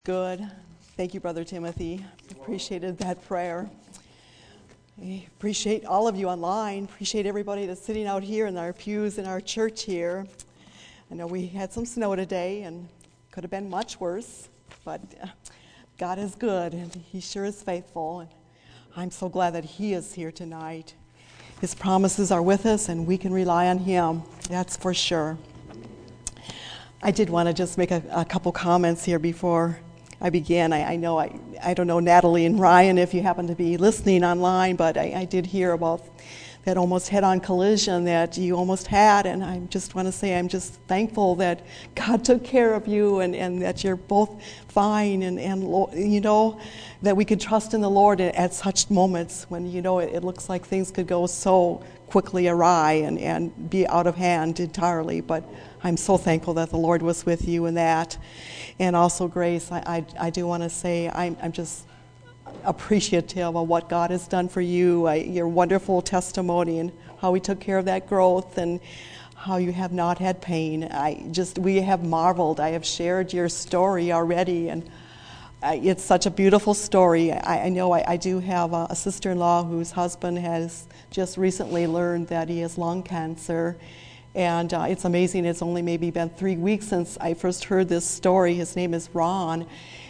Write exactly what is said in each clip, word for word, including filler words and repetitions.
Good. Thank you, Brother Timothy. Appreciated that prayer. I appreciate all of you online. Appreciate everybody that's sitting out here in our pews in our church here. I know we had some snow today and could have been much worse, but God is good and He sure is faithful. And I'm so glad that He is here tonight. His promises are with us and we can rely on Him. That's for sure. I did want to just make a, a couple comments here before I began. I, I know, I, I don't know, Natalie and Ryan, if you happen to be listening online, but I, I did hear about that almost head-on collision that you almost had, and I just want to say I'm just thankful that God took care of you and, and that you're both fine, and, and you know, that we could trust in the Lord at, at such moments when, you know, it, it looks like things could go so quickly awry and, and be out of hand entirely, but I'm so thankful that the Lord was with you in that. And also, Grace, I, I, I do want to say I'm, I'm just appreciative of what God has done for you, I, your wonderful testimony and how He took care of that growth and how you have not had pain. I just, we have marveled. I have shared your story already, and I, it's such a beautiful story. I, I know I, I do have a, a sister-in-law whose husband has just recently learned that he has lung cancer. And uh, it's amazing, it's only maybe been three weeks since I first heard this story. His name is Ron.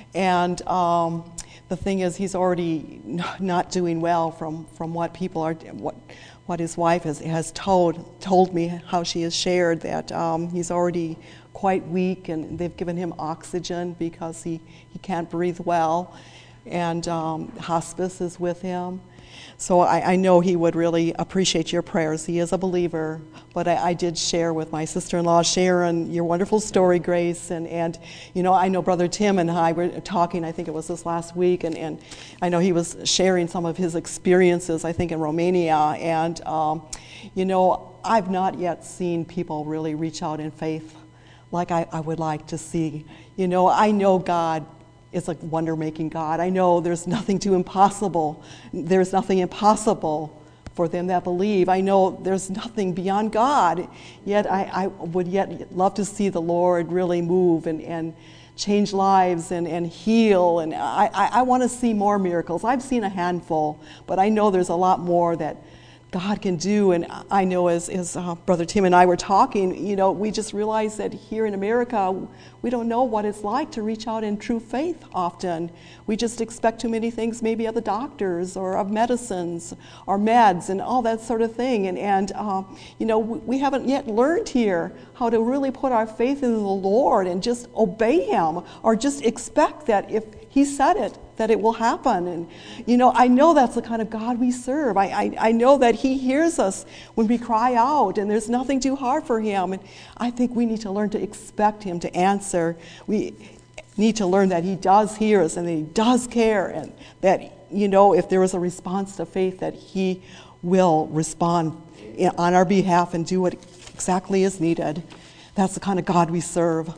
And um, the thing is, he's already not doing well from, from what people are, what what his wife has, has told told me, how she has shared that um, he's already quite weak, and they've given him oxygen because he, he can't breathe well. And um, hospice is with him. So I, I know he would really appreciate your prayers. He is a believer. But I, I did share with my sister-in-law, Sharon, your wonderful story, Grace. And, and, you know, I know Brother Tim and I were talking, I think it was this last week, and, and I know he was sharing some of his experiences, I think, in Romania. And, um, you know, I've not yet seen people really reach out in faith like I, I would like to see. You know, I know God is a wonder-making God. I know there's nothing too impossible. There's nothing impossible for them that believe. I know there's nothing beyond God. Yet I, I would yet love to see the Lord really move and, and change lives and, and heal. And I, I, I want to see more miracles. I've seen a handful, but I know there's a lot more that God can do. And I know as, as uh, Brother Tim and I were talking, you know, we just realized that here in America, we don't know what it's like to reach out in true faith often. We just expect too many things, maybe of the doctors or of medicines or meds and all that sort of thing. And, and uh, you know, we haven't yet learned here how to really put our faith in the Lord and just obey Him, or just expect that if He said it, that it will happen. And, you know, I know that's the kind of God we serve. I, I, I know that He hears us when we cry out, and there's nothing too hard for Him. And I think we need to learn to expect Him to answer. We need to learn that He does hear us and that He does care, and that, you know, if there is a response to faith, that He will respond on our behalf and do what exactly is needed. That's the kind of God we serve.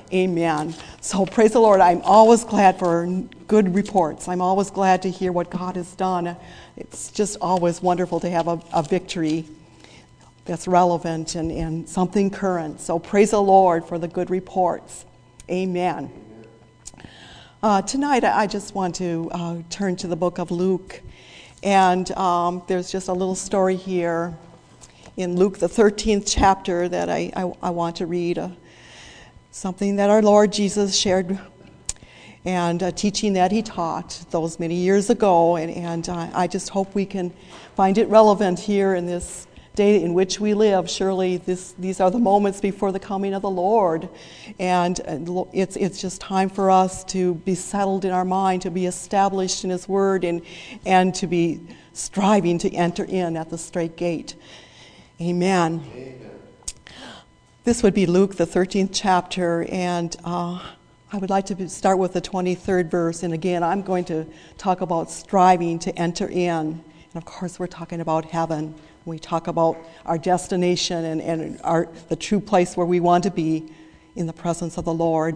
Amen. So praise the Lord. I'm always glad for good reports. I'm always glad to hear what God has done. It's just always wonderful to have a, a victory that's relevant and, and something current. So praise the Lord for the good reports. Amen. Uh, tonight I just want to uh, turn to the book of Luke. And um, there's just a little story here in Luke, the thirteenth chapter, that I, I, I want to read. Uh, Something that our Lord Jesus shared, and a teaching that He taught those many years ago. And, and uh, I just hope we can find it relevant here in this day in which we live. Surely this, these are the moments before the coming of the Lord. And it's, it's just time for us to be settled in our mind, to be established in His Word, and, and to be striving to enter in at the straight gate. Amen. Amen. This would be Luke, the thirteenth chapter, and uh, I would like to start with the twenty-third verse. And again, I'm going to talk about striving to enter in. And of course, we're talking about heaven. We talk about our destination and, and our, the true place where we want to be in the presence of the Lord.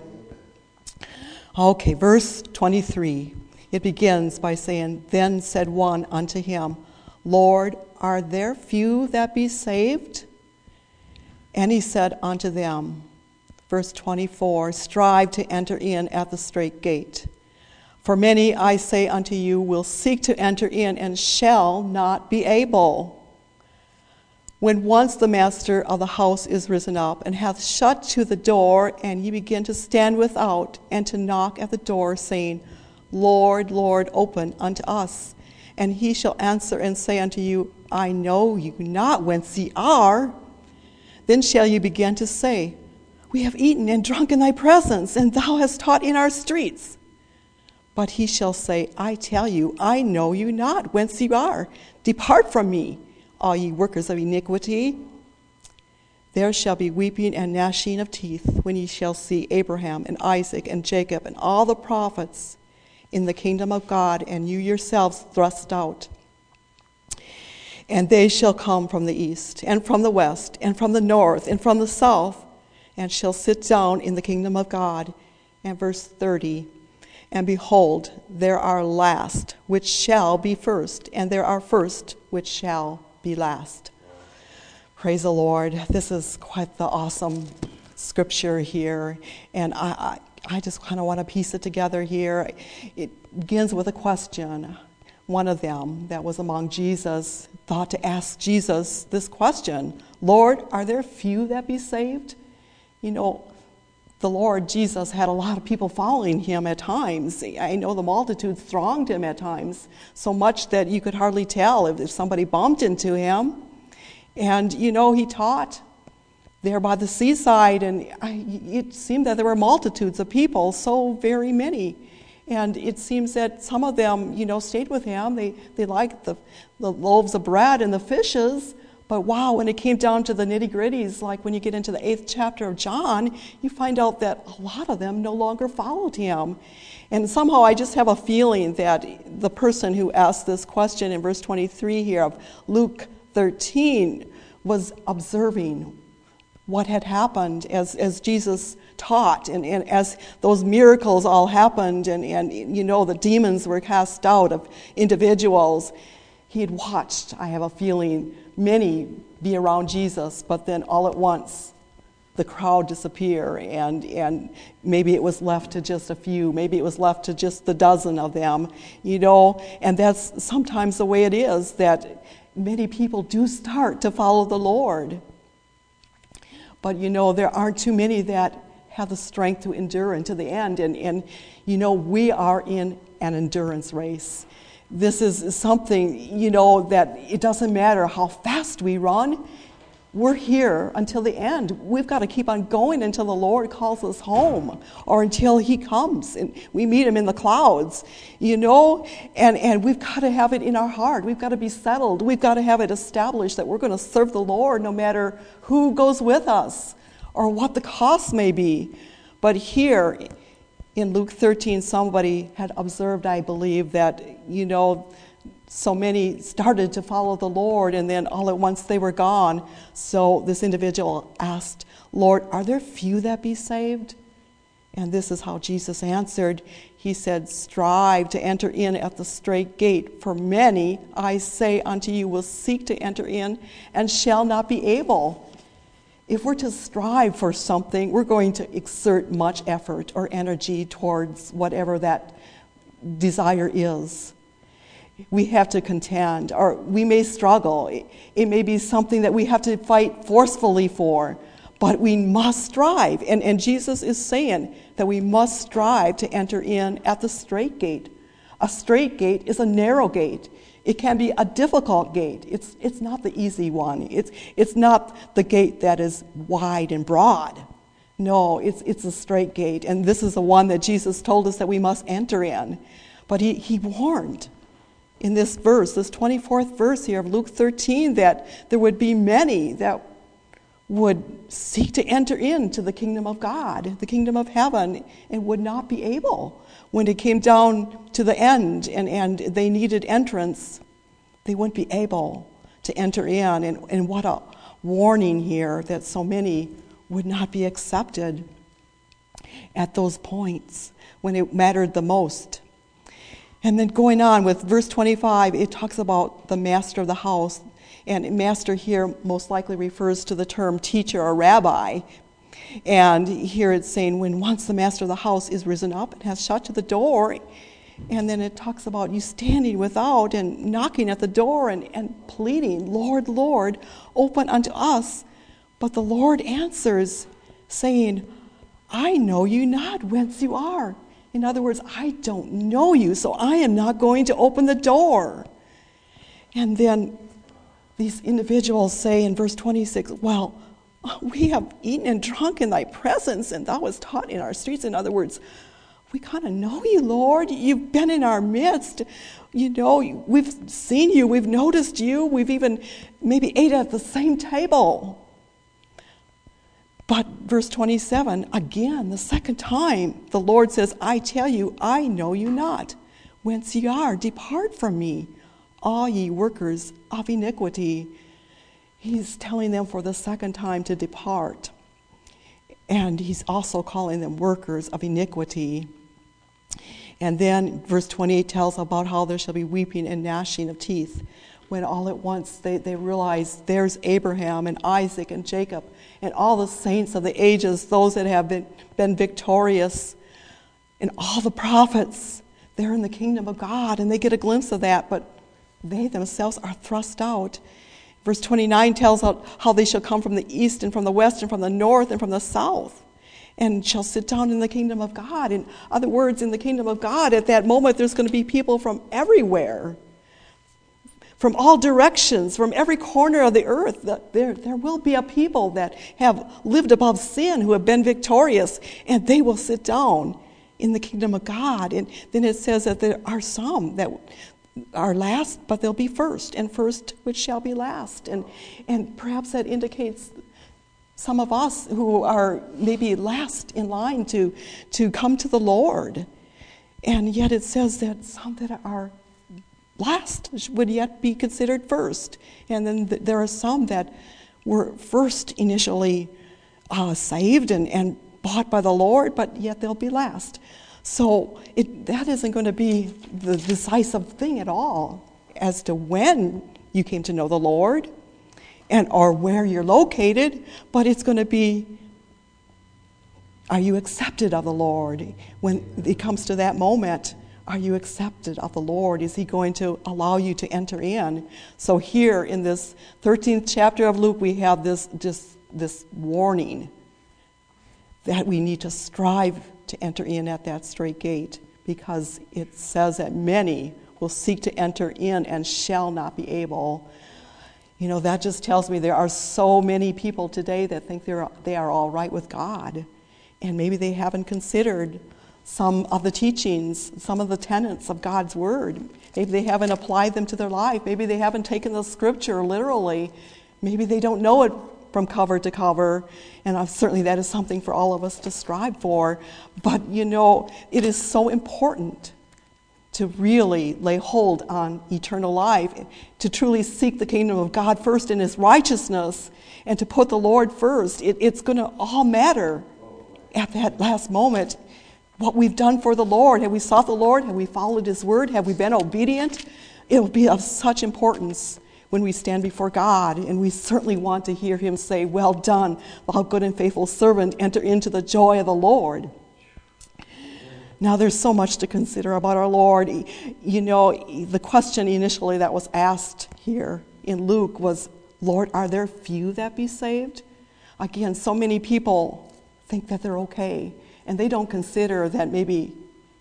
Okay, verse twenty-three. It begins by saying, "Then said one unto him, Lord, are there few that be saved? And he said unto them," verse twenty-four, strive to enter in at the strait gate. For many, I say unto you, will seek to enter in and shall not be able. When once the master of the house is risen up, and hath shut to the door, and ye begin to stand without, and to knock at the door, saying, Lord, Lord, open unto us. And he shall answer and say unto you, I know you not whence ye are. Then shall you begin to say, We have eaten and drunk in thy presence, and thou hast taught in our streets. But he shall say, I tell you, I know you not whence ye are. Depart from me, all ye workers of iniquity. There shall be weeping and gnashing of teeth when ye shall see Abraham and Isaac and Jacob and all the prophets in the kingdom of God, and you yourselves thrust out. And they shall come from the east, and from the west, and from the north, and from the south, and shall sit down in the kingdom of God. And verse thirty, and behold, there are last which shall be first, and there are first which shall be last. Praise the Lord. This is quite the awesome scripture here, and I, I I just kind of want to piece it together here. It begins with a question. One of them that was among Jesus thought to ask Jesus this question, Lord, are there few that be saved? You know, the Lord Jesus had a lot of people following him at times. I know the multitude thronged him at times, so much that you could hardly tell if, if somebody bumped into him. And, you know, he taught there by the seaside, and I, it seemed that there were multitudes of people, so very many. And it seems that some of them, you know, stayed with him. They they liked the, the loaves of bread and the fishes. But wow, when it came down to the nitty-gritties, like when you get into the eighth chapter of John, you find out that a lot of them no longer followed him. And somehow I just have a feeling that the person who asked this question in verse twenty-three here of Luke thirteen was observing what had happened as, as Jesus taught, and, and as those miracles all happened, and, and you know the demons were cast out of individuals. He had watched, I have a feeling, many be around Jesus, but then all at once the crowd disappear, and, and maybe it was left to just a few, maybe it was left to just the dozen of them, you know, and that's sometimes the way it is, that many people do start to follow the Lord. But, you know, there aren't too many that have the strength to endure unto the end. And, and, you know, we are in an endurance race. This is something, you know, that it doesn't matter how fast we run. We're here until the end. We've got to keep on going until the Lord calls us home, or until he comes and we meet him in the clouds, you know, and, and we've got to have it in our heart. We've got to be settled. We've got to have it established that we're going to serve the Lord no matter who goes with us or what the cost may be. But here in Luke thirteen, somebody had observed, I believe, that, you know, so many started to follow the Lord, and then all at once they were gone. So this individual asked, Lord, are there few that be saved? And this is how Jesus answered. He said, strive to enter in at the strait gate, for many, I say unto you, will seek to enter in and shall not be able. If we're to strive for something, we're going to exert much effort or energy towards whatever that desire is. We have to contend, or we may struggle. It, it may be something that we have to fight forcefully for, but we must strive. And, and Jesus is saying that we must strive to enter in at the strait gate. A strait gate is a narrow gate. It can be a difficult gate. It's, it's not the easy one. It's, it's not the gate that is wide and broad. No, it's, it's a strait gate. And this is the one that Jesus told us that we must enter in. But he, he warned in this verse, this twenty-fourth verse here of Luke thirteen, that there would be many that would seek to enter into the kingdom of God, the kingdom of heaven, and would not be able. When it came down to the end and, and they needed entrance, they wouldn't be able to enter in. And, and what a warning here that so many would not be accepted at those points when it mattered the most. And then going on with verse twenty-five, it talks about the master of the house. And master here most likely refers to the term teacher or rabbi. And here it's saying, when once the master of the house is risen up and has shut to the door, and then it talks about you standing without and knocking at the door and, and pleading, Lord, Lord, open unto us. But the Lord answers, saying, I know you not whence you are. In other words, I don't know you, so I am not going to open the door. And then these individuals say in verse twenty-six, well, we have eaten and drunk in thy presence, and thou hast taught in our streets. In other words, we kind of know you, Lord. You've been in our midst. You know, we've seen you. We've noticed you. We've even maybe ate at the same table. But verse twenty-seven, again, the second time, the Lord says, I tell you, I know you not. Whence ye are, depart from me, all ye workers of iniquity. He's telling them for the second time to depart. And he's also calling them workers of iniquity. And then verse twenty-eight tells about how there shall be weeping and gnashing of teeth, when all at once they, they realize there's Abraham and Isaac and Jacob and all the saints of the ages, those that have been, been victorious, and all the prophets. They're in the kingdom of God, and they get a glimpse of that, but they themselves are thrust out. Verse twenty-nine tells how they shall come from the east and from the west and from the north and from the south, and shall sit down in the kingdom of God. In other words, in the kingdom of God, at that moment, there's going to be people from everywhere, from all directions, from every corner of the earth. There, there will be a people that have lived above sin, who have been victorious, and they will sit down in the kingdom of God. And then it says that there are some that are last, but they'll be first, and first which shall be last. And and perhaps that indicates some of us who are maybe last in line to, to come to the Lord. And yet it says that some that are last would yet be considered first. And then th- there are some that were first initially uh, saved and, and bought by the Lord, but yet they'll be last. So it, that isn't going to be the decisive thing at all as to when you came to know the Lord and or where you're located, but it's going to be, are you accepted of the Lord? When it comes to that moment, are you accepted of the Lord? Is he going to allow you to enter in? So here in this thirteenth chapter of Luke, we have this, this, this warning that we need to strive to enter in at that straight gate, because it says that many will seek to enter in and shall not be able. You know, that just tells me there are so many people today that think they're they are all right with God, and maybe they haven't considered some of the teachings, some of the tenets of God's word. Maybe they haven't applied them to their life. Maybe they haven't taken the scripture literally. Maybe they don't know it from cover to cover, and uh, certainly that is something for all of us to strive for. But you know, it is so important to really lay hold on eternal life, to truly seek the kingdom of God first in his righteousness, and to put the Lord first. It, it's going to all matter at that last moment. What we've done for the Lord. Have we sought the Lord? Have we followed his word? Have we been obedient? It will be of such importance when we stand before God, and we certainly want to hear him say, well done, thou good and faithful servant, enter into the joy of the Lord. Now there's so much to consider about our Lord. You know, the question initially that was asked here in Luke was, Lord, are there few that be saved? Again, so many people think that they're okay, and they don't consider that maybe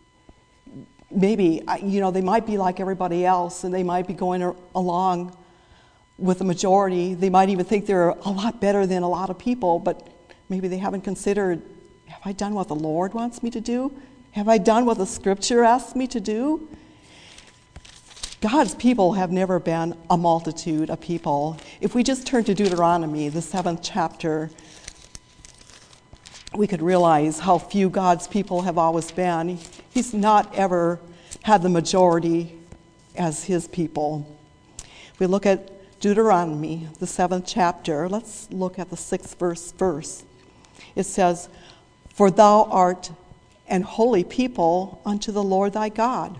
maybe you know they might be like everybody else, and they might be going along with the majority. They might even think they're a lot better than a lot of people, but maybe they haven't considered, have I done what the Lord wants me to do? Have I done what the scripture asks me to do? God's people have never been a multitude of people. If we just turn to Deuteronomy, the seventh chapter, we could realize how few God's people have always been. He's not ever had the majority as his people. We look at Deuteronomy, the seventh chapter. Let's look at the sixth verse first. It says, for thou art an holy people unto the Lord thy God.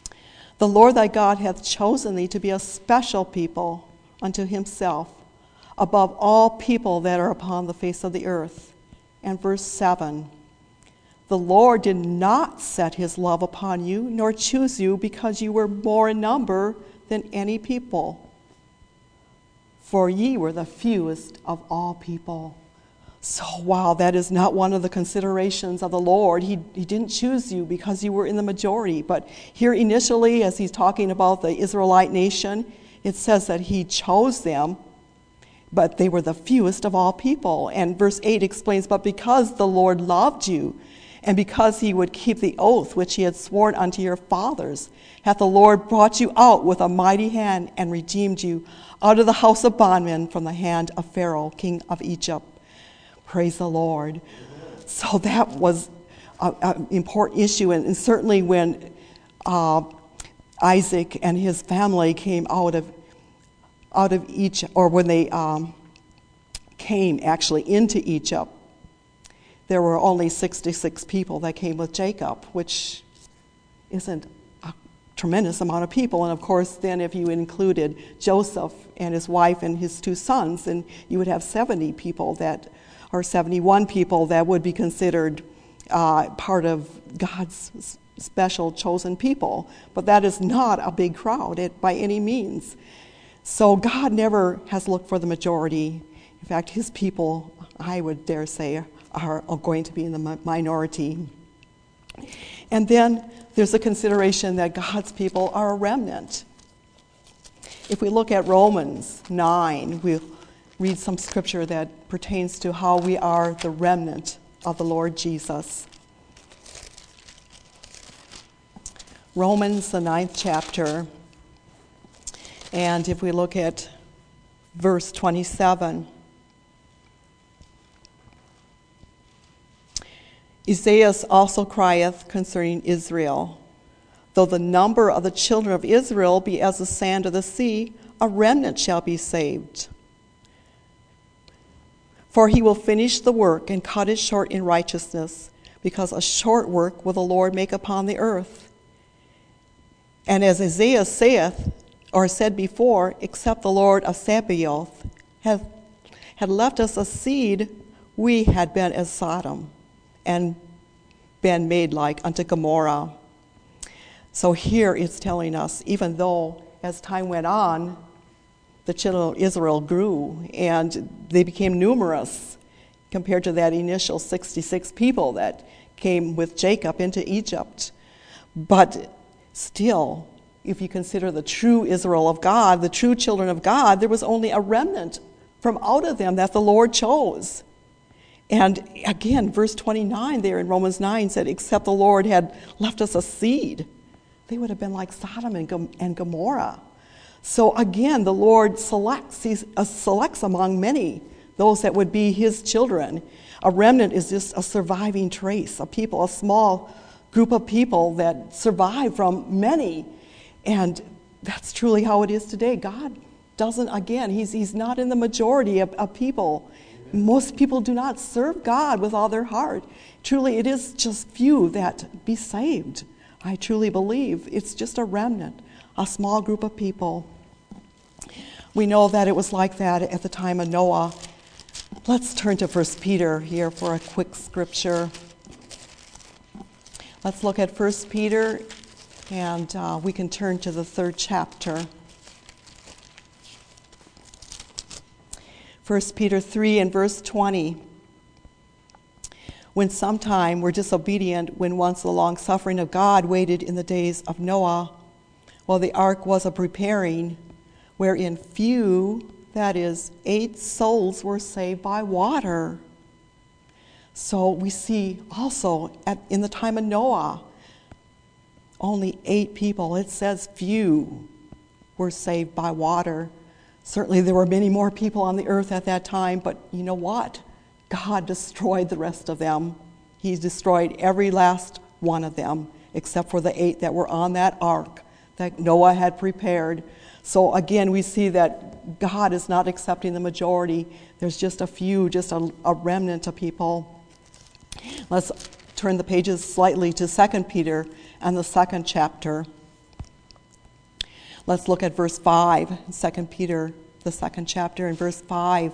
The Lord thy God hath chosen thee to be a special people unto himself, above all people that are upon the face of the earth. And verse seven, the Lord did not set his love upon you, nor choose you because you were more in number than any people. For ye were the fewest of all people. So, wow, that is not one of the considerations of the Lord. He, he didn't choose you because you were in the majority. But here initially, as he's talking about the Israelite nation, it says that he chose them, but they were the fewest of all people. And verse eight explains, but because the Lord loved you, and because he would keep the oath which he had sworn unto your fathers, hath the Lord brought you out with a mighty hand and redeemed you out of the house of bondmen from the hand of Pharaoh, king of Egypt. Praise the Lord. So that was an important issue. And, and certainly when uh, Isaac and his family came out of out of Egypt, or when they um, came actually into Egypt, there were only sixty-six people that came with Jacob, which isn't a tremendous amount of people. And of course, then if you included Joseph and his wife and his two sons, then you would have seventy people that, or seventy-one people that would be considered uh, part of God's special chosen people. But that is not a big crowd it, by any means. So God never has looked for the majority. In fact, his people, I would dare say, are going to be in the minority. And then there's a consideration that God's people are a remnant. If we look at Romans nine, we'll read some scripture that pertains to how we are the remnant of the Lord Jesus. Romans, the ninth chapter, and if we look at verse twenty-seven, Esaias also crieth concerning Israel, though the number of the children of Israel be as the sand of the sea, a remnant shall be saved. For he will finish the work and cut it short in righteousness, because a short work will the Lord make upon the earth. And as Isaiah saith, or said before, except the Lord of Sabaoth had, had left us a seed, we had been as Sodom, and been made like unto Gomorrah. So here it's telling us, even though as time went on, the children of Israel grew and they became numerous compared to that initial sixty-six people that came with Jacob into Egypt. But still, if you consider the true Israel of God, the true children of God, there was only a remnant from out of them that the Lord chose. And again, verse twenty-nine there in Romans nine said, except the Lord had left us a seed, they would have been like Sodom and Gomorrah. So again, the Lord selects, he selects among many those that would be his children. A remnant is just a surviving trace, a people, a small group of people that survive from many. And that's truly how it is today. God doesn't, again, he's, he's not in the majority of, of people. Most people do not serve God with all their heart. Truly, it is just few that be saved. I truly believe it's just a remnant, a small group of people. We know that it was like that at the time of Noah. Let's turn to First Peter here for a quick scripture. Let's look at First Peter, and uh, we can turn to the third chapter. First Peter three and verse twenty. When sometime were disobedient, when once the long suffering of God waited in the days of Noah, while the ark was a preparing, wherein few, that is, eight souls were saved by water. So we see also at, in the time of Noah, only eight people. It says few were saved by water. Certainly there were many more people on the earth at that time, but you know what? God destroyed the rest of them. He destroyed every last one of them, except for the eight that were on that ark that Noah had prepared. So again, we see that God is not accepting the majority. There's just a few, just a, a remnant of people. Let's turn the pages slightly to Second Peter and the second chapter. Let's look at verse five, Second Peter, the second chapter, in verse five.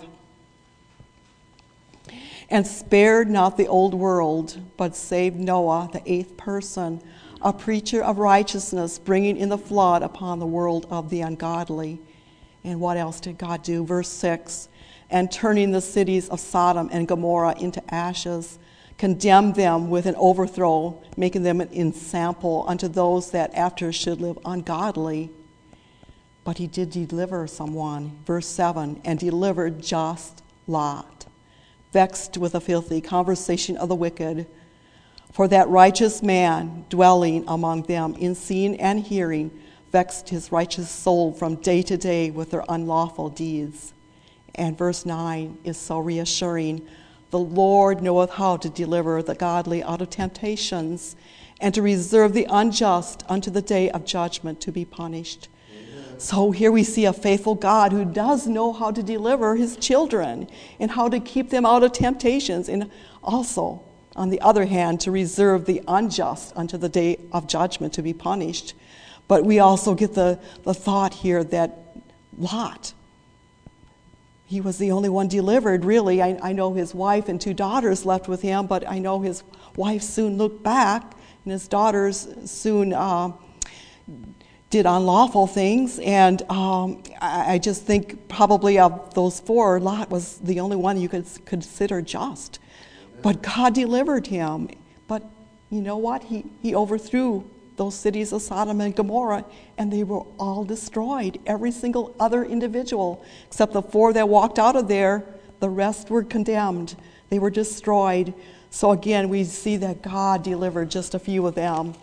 And spared not the old world, but saved Noah, the eighth person, a preacher of righteousness, bringing in the flood upon the world of the ungodly. And what else did God do? Verse six, and turning the cities of Sodom and Gomorrah into ashes, condemned them with an overthrow, making them an ensample unto those that after should live ungodly. But he did deliver someone. Verse seven, and delivered just Lot, vexed with the filthy conversation of the wicked. For that righteous man dwelling among them in seeing and hearing vexed his righteous soul from day to day with their unlawful deeds. And verse nine is so reassuring. The Lord knoweth how to deliver the godly out of temptations, and to reserve the unjust unto the day of judgment to be punished. Amen. So here we see a faithful God who does know how to deliver his children and how to keep them out of temptations, and also, on the other hand, to reserve the unjust unto the day of judgment to be punished. But we also get the, the thought here that Lot, he was the only one delivered, really. I, I know his wife and two daughters left with him, but I know his wife soon looked back, and his daughters soon uh, did unlawful things. And um, I, I just think probably of those four, Lot was the only one you could consider just. But God delivered him. But you know what? He, he overthrew those cities of Sodom and Gomorrah, and they were all destroyed. Every single other individual, except the four that walked out of there, the rest were condemned. They were destroyed. So again, we see that God delivered just a few of them.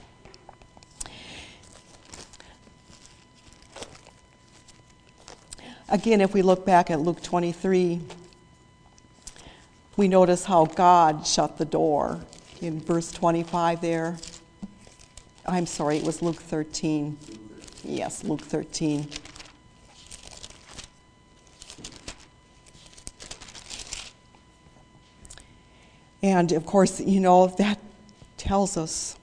Again, if we look back at Luke twenty-three, we notice how God shut the door in verse twenty-five there. I'm sorry, it was Luke thirteen. Yes, Luke thirteen. And of course, you know, that tells us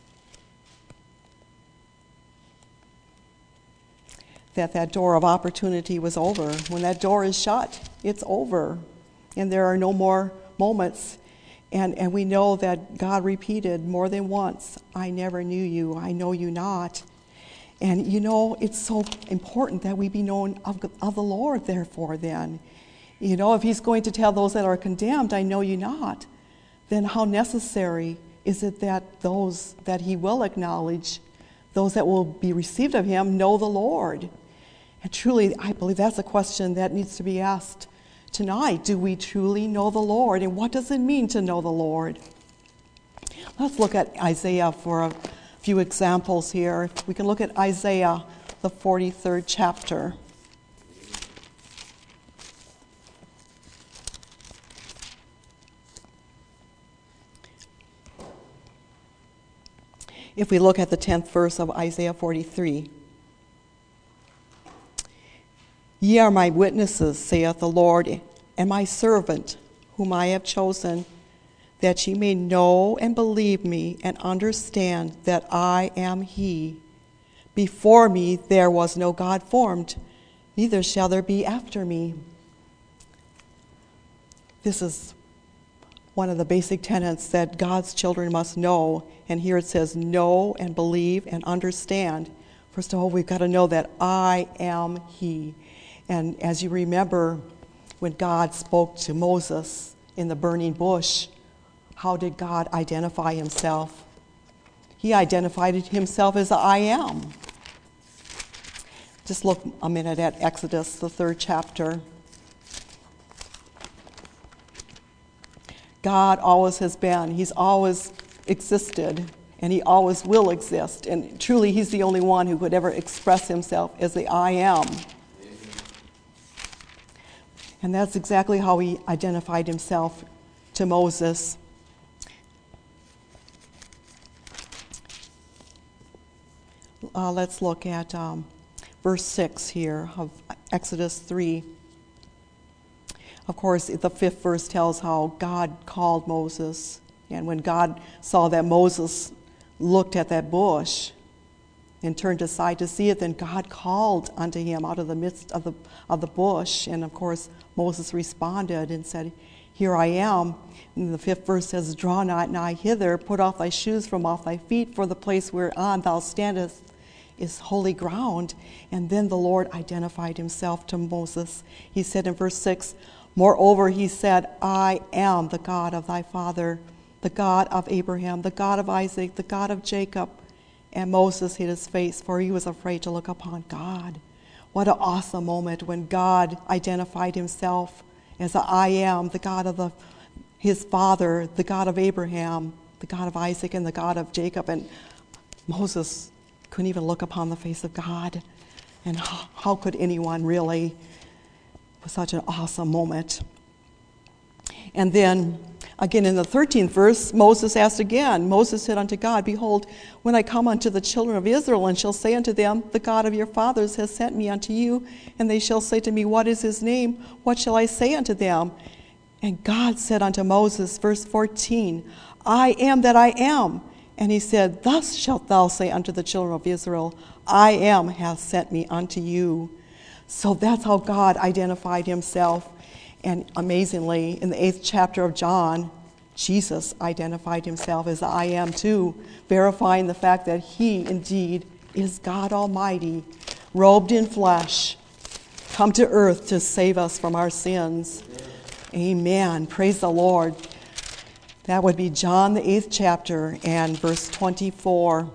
that that door of opportunity was over. When that door is shut, it's over. And there are no more moments. And, and we know that God repeated more than once, I never knew you, I know you not. And you know, it's so important that we be known of, of the Lord, therefore, then. You know, if he's going to tell those that are condemned, I know you not, then how necessary is it that those that he will acknowledge, those that will be received of him, know the Lord? And truly, I believe that's a question that needs to be asked tonight. Do we truly know the Lord? And what does it mean to know the Lord? Let's look at Isaiah for a few examples here. We can look at Isaiah, the forty-third chapter. If we look at the tenth verse of Isaiah forty-three. Ye are my witnesses, saith the Lord, and my servant, whom I have chosen, that ye may know and believe me, and understand that I am he. Before me there was no God formed, neither shall there be after me. This is one of the basic tenets that God's children must know. And here it says, know and believe and understand. First of all, we've got to know that I am he. And as you remember, when God spoke to Moses in the burning bush, how did God identify himself? He identified himself as I am. Just look a minute at Exodus, the third chapter. God always has been. He's always existed, and he always will exist. And truly, he's the only one who could ever express himself as the I am. And that's exactly how he identified himself to Moses. Uh, let's look at um, verse six here of Exodus three. Of course, the fifth verse tells how God called Moses. And when God saw that Moses looked at that bush, and turned aside to see it. Then God called unto him out of the midst of the of the bush. And of course, Moses responded and said, Here I am. And the fifth verse says, Draw not nigh hither, put off thy shoes from off thy feet, for the place whereon thou standest is holy ground. And then the Lord identified himself to Moses. He said in verse six, Moreover, he said, I am the God of thy father, the God of Abraham, the God of Isaac, the God of Jacob. And Moses hid his face, for he was afraid to look upon God. What an awesome moment when God identified himself as a I am, the God of the, his father, the God of Abraham, the God of Isaac, and the God of Jacob. And Moses couldn't even look upon the face of God. And how, how could anyone really? It was such an awesome moment. And then, again in the thirteenth verse, Moses asked again. Moses said unto God, Behold, when I come unto the children of Israel, and shall say unto them, The God of your fathers has sent me unto you, and they shall say to me, What is his name? What shall I say unto them? And God said unto Moses, verse fourteen, I am that I am. And he said, Thus shalt thou say unto the children of Israel, I am hath sent me unto you. So that's how God identified himself. And amazingly, in the eighth chapter of John, Jesus identified himself as I am too, verifying the fact that he indeed is God Almighty, robed in flesh, come to earth to save us from our sins. Amen. Praise the Lord. That would be John, the eighth chapter, and verse twenty-four.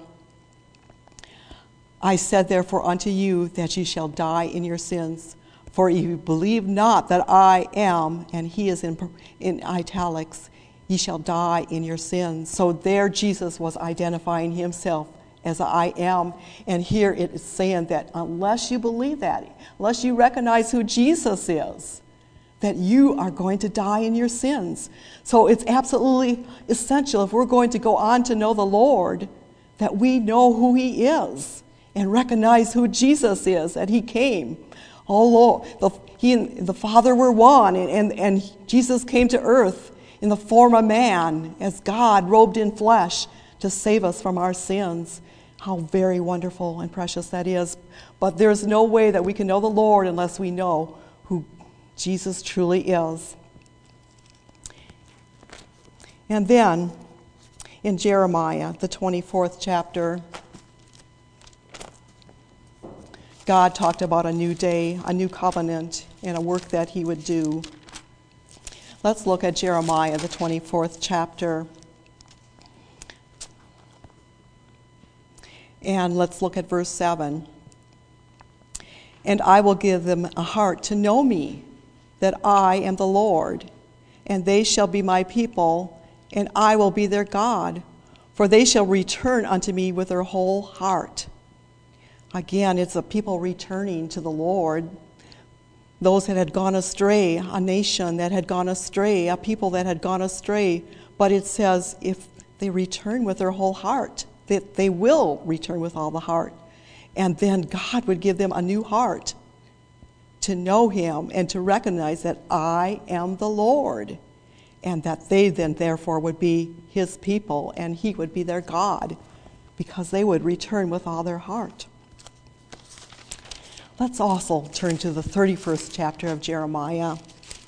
I said therefore unto you that ye shall die in your sins. For you believe not that I am, and he is in, in italics, ye shall die in your sins. So there Jesus was identifying himself as I am. And here it is saying that unless you believe that, unless you recognize who Jesus is, that you are going to die in your sins. So it's absolutely essential if we're going to go on to know the Lord, that we know who he is and recognize who Jesus is, that he came. Oh Lord, the, he and the Father were one, and, and, and Jesus came to earth in the form of man as God robed in flesh to save us from our sins. How very wonderful and precious that is. But there's no way that we can know the Lord unless we know who Jesus truly is. And then in Jeremiah, the twenty-fourth chapter, God talked about a new day, a new covenant, and a work that he would do. Let's look at Jeremiah, the twenty-fourth chapter. And let's look at verse seven. And I will give them a heart to know me, that I am the Lord, and they shall be my people, and I will be their God, for they shall return unto me with their whole heart. Again, it's a people returning to the Lord. Those that had gone astray, a nation that had gone astray, a people that had gone astray. But it says if they return with their whole heart, that they will return with all the heart. And then God would give them a new heart to know him and to recognize that I am the Lord. And that they then therefore would be his people and he would be their God because they would return with all their heart. Let's also turn to the thirty-first chapter of Jeremiah.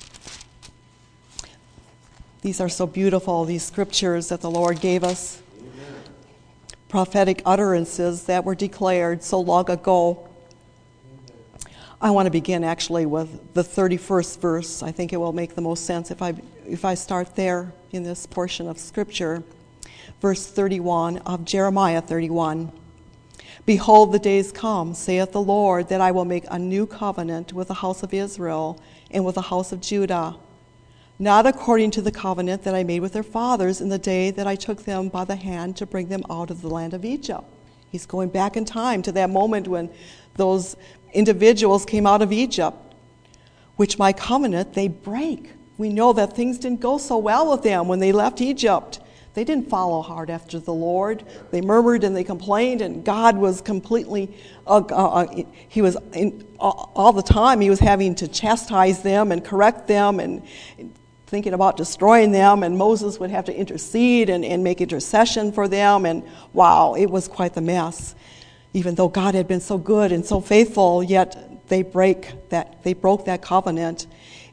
These are so beautiful, these scriptures that the Lord gave us. Amen. Prophetic utterances that were declared so long ago. Amen. I want to begin actually with the thirty-first verse. I think it will make the most sense if I if I start there in this portion of scripture. Verse thirty-one of Jeremiah thirty-one. Behold, the days come, saith the Lord, that I will make a new covenant with the house of Israel and with the house of Judah, not according to the covenant that I made with their fathers in the day that I took them by the hand to bring them out of the land of Egypt. He's going back in time to that moment when those individuals came out of Egypt, which my covenant they break. We know that things didn't go so well with them when they left Egypt. They didn't follow hard after the Lord. They murmured and they complained, and God was completely, uh, uh, he was, in, all, all the time, he was having to chastise them and correct them and thinking about destroying them, and Moses would have to intercede and, and make intercession for them, and wow, it was quite the mess. even though God had been so good and so faithful, yet they break that they broke that covenant.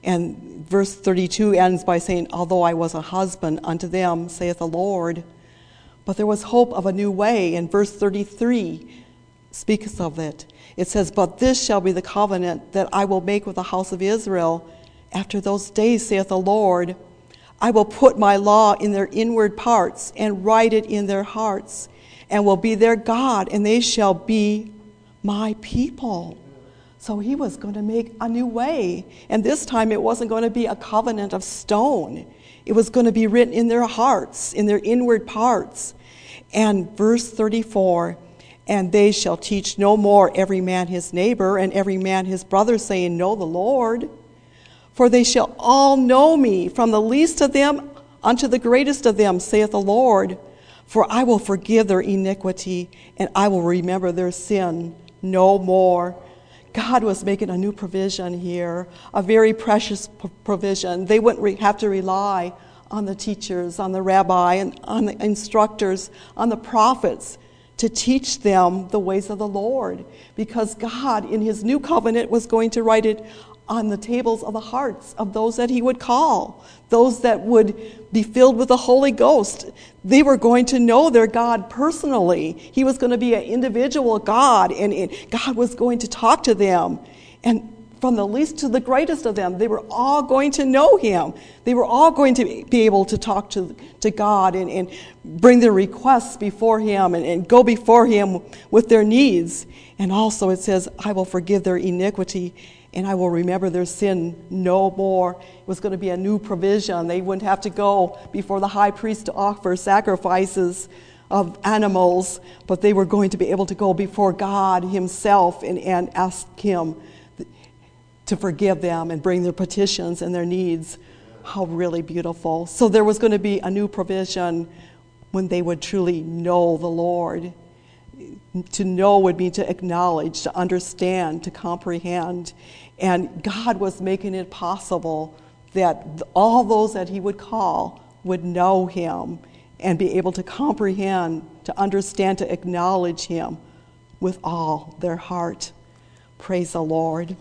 And verse thirty-two ends by saying, although I was a husband unto them, saith the Lord. But there was hope of a new way. And verse thirty-three speaks of it. It says, but this shall be the covenant that I will make with the house of Israel. After those days, saith the Lord, I will put my law in their inward parts and write it in their hearts, and will be their God, and they shall be my people. So he was going to make a new way. And this time it wasn't going to be a covenant of stone. It was going to be written in their hearts, in their inward parts. And verse thirty-four, and they shall teach no more every man his neighbor and every man his brother, saying, know the Lord. For they shall all know me, from the least of them unto the greatest of them, saith the Lord. For I will forgive their iniquity, and I will remember their sin no more. God was making a new provision here, a very precious provision. They wouldn't re- have to rely on the teachers, on the rabbi, and on the instructors, on the prophets to teach them the ways of the Lord, because God in his new covenant was going to write it on the tables of the hearts of those that he would call, those that would be filled with the Holy Ghost. They were going to know their God personally. He was going to be an individual God, and, and God was going to talk to them. And from the least to the greatest of them, they were all going to know him. They were all going to be able to talk to, to God and, and bring their requests before him and, and go before him with their needs. And also it says, I will forgive their iniquity, and I will remember their sin no more. It was going to be a new provision. They wouldn't have to go before the high priest to offer sacrifices of animals, but they were going to be able to go before God himself and, and ask him to forgive them and bring their petitions and their needs. How really beautiful. So there was going to be a new provision when they would truly know the Lord. To know would mean to acknowledge, to understand, to comprehend. And God was making it possible that all those that he would call would know him and be able to comprehend, to understand, to acknowledge him with all their heart. Praise the Lord.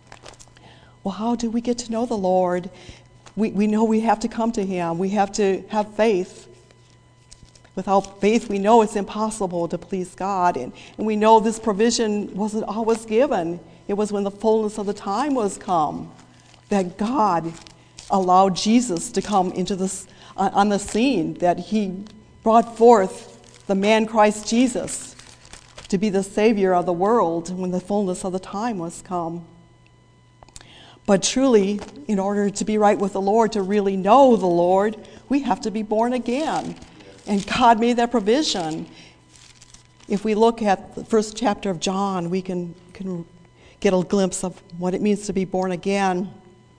Well, how do we get to know the Lord? We, we know we have to come to him. We have to have faith. Without faith, we know it's impossible to please God. And, and we know this provision wasn't always given. It was when the fullness of the time was come that God allowed Jesus to come into this, uh, on the scene, that he brought forth the man Christ Jesus to be the Savior of the world when the fullness of the time was come. But truly, in order to be right with the Lord, to really know the Lord, we have to be born again. And God made that provision. If we look at the first chapter of John, we can, can get a glimpse of what it means to be born again.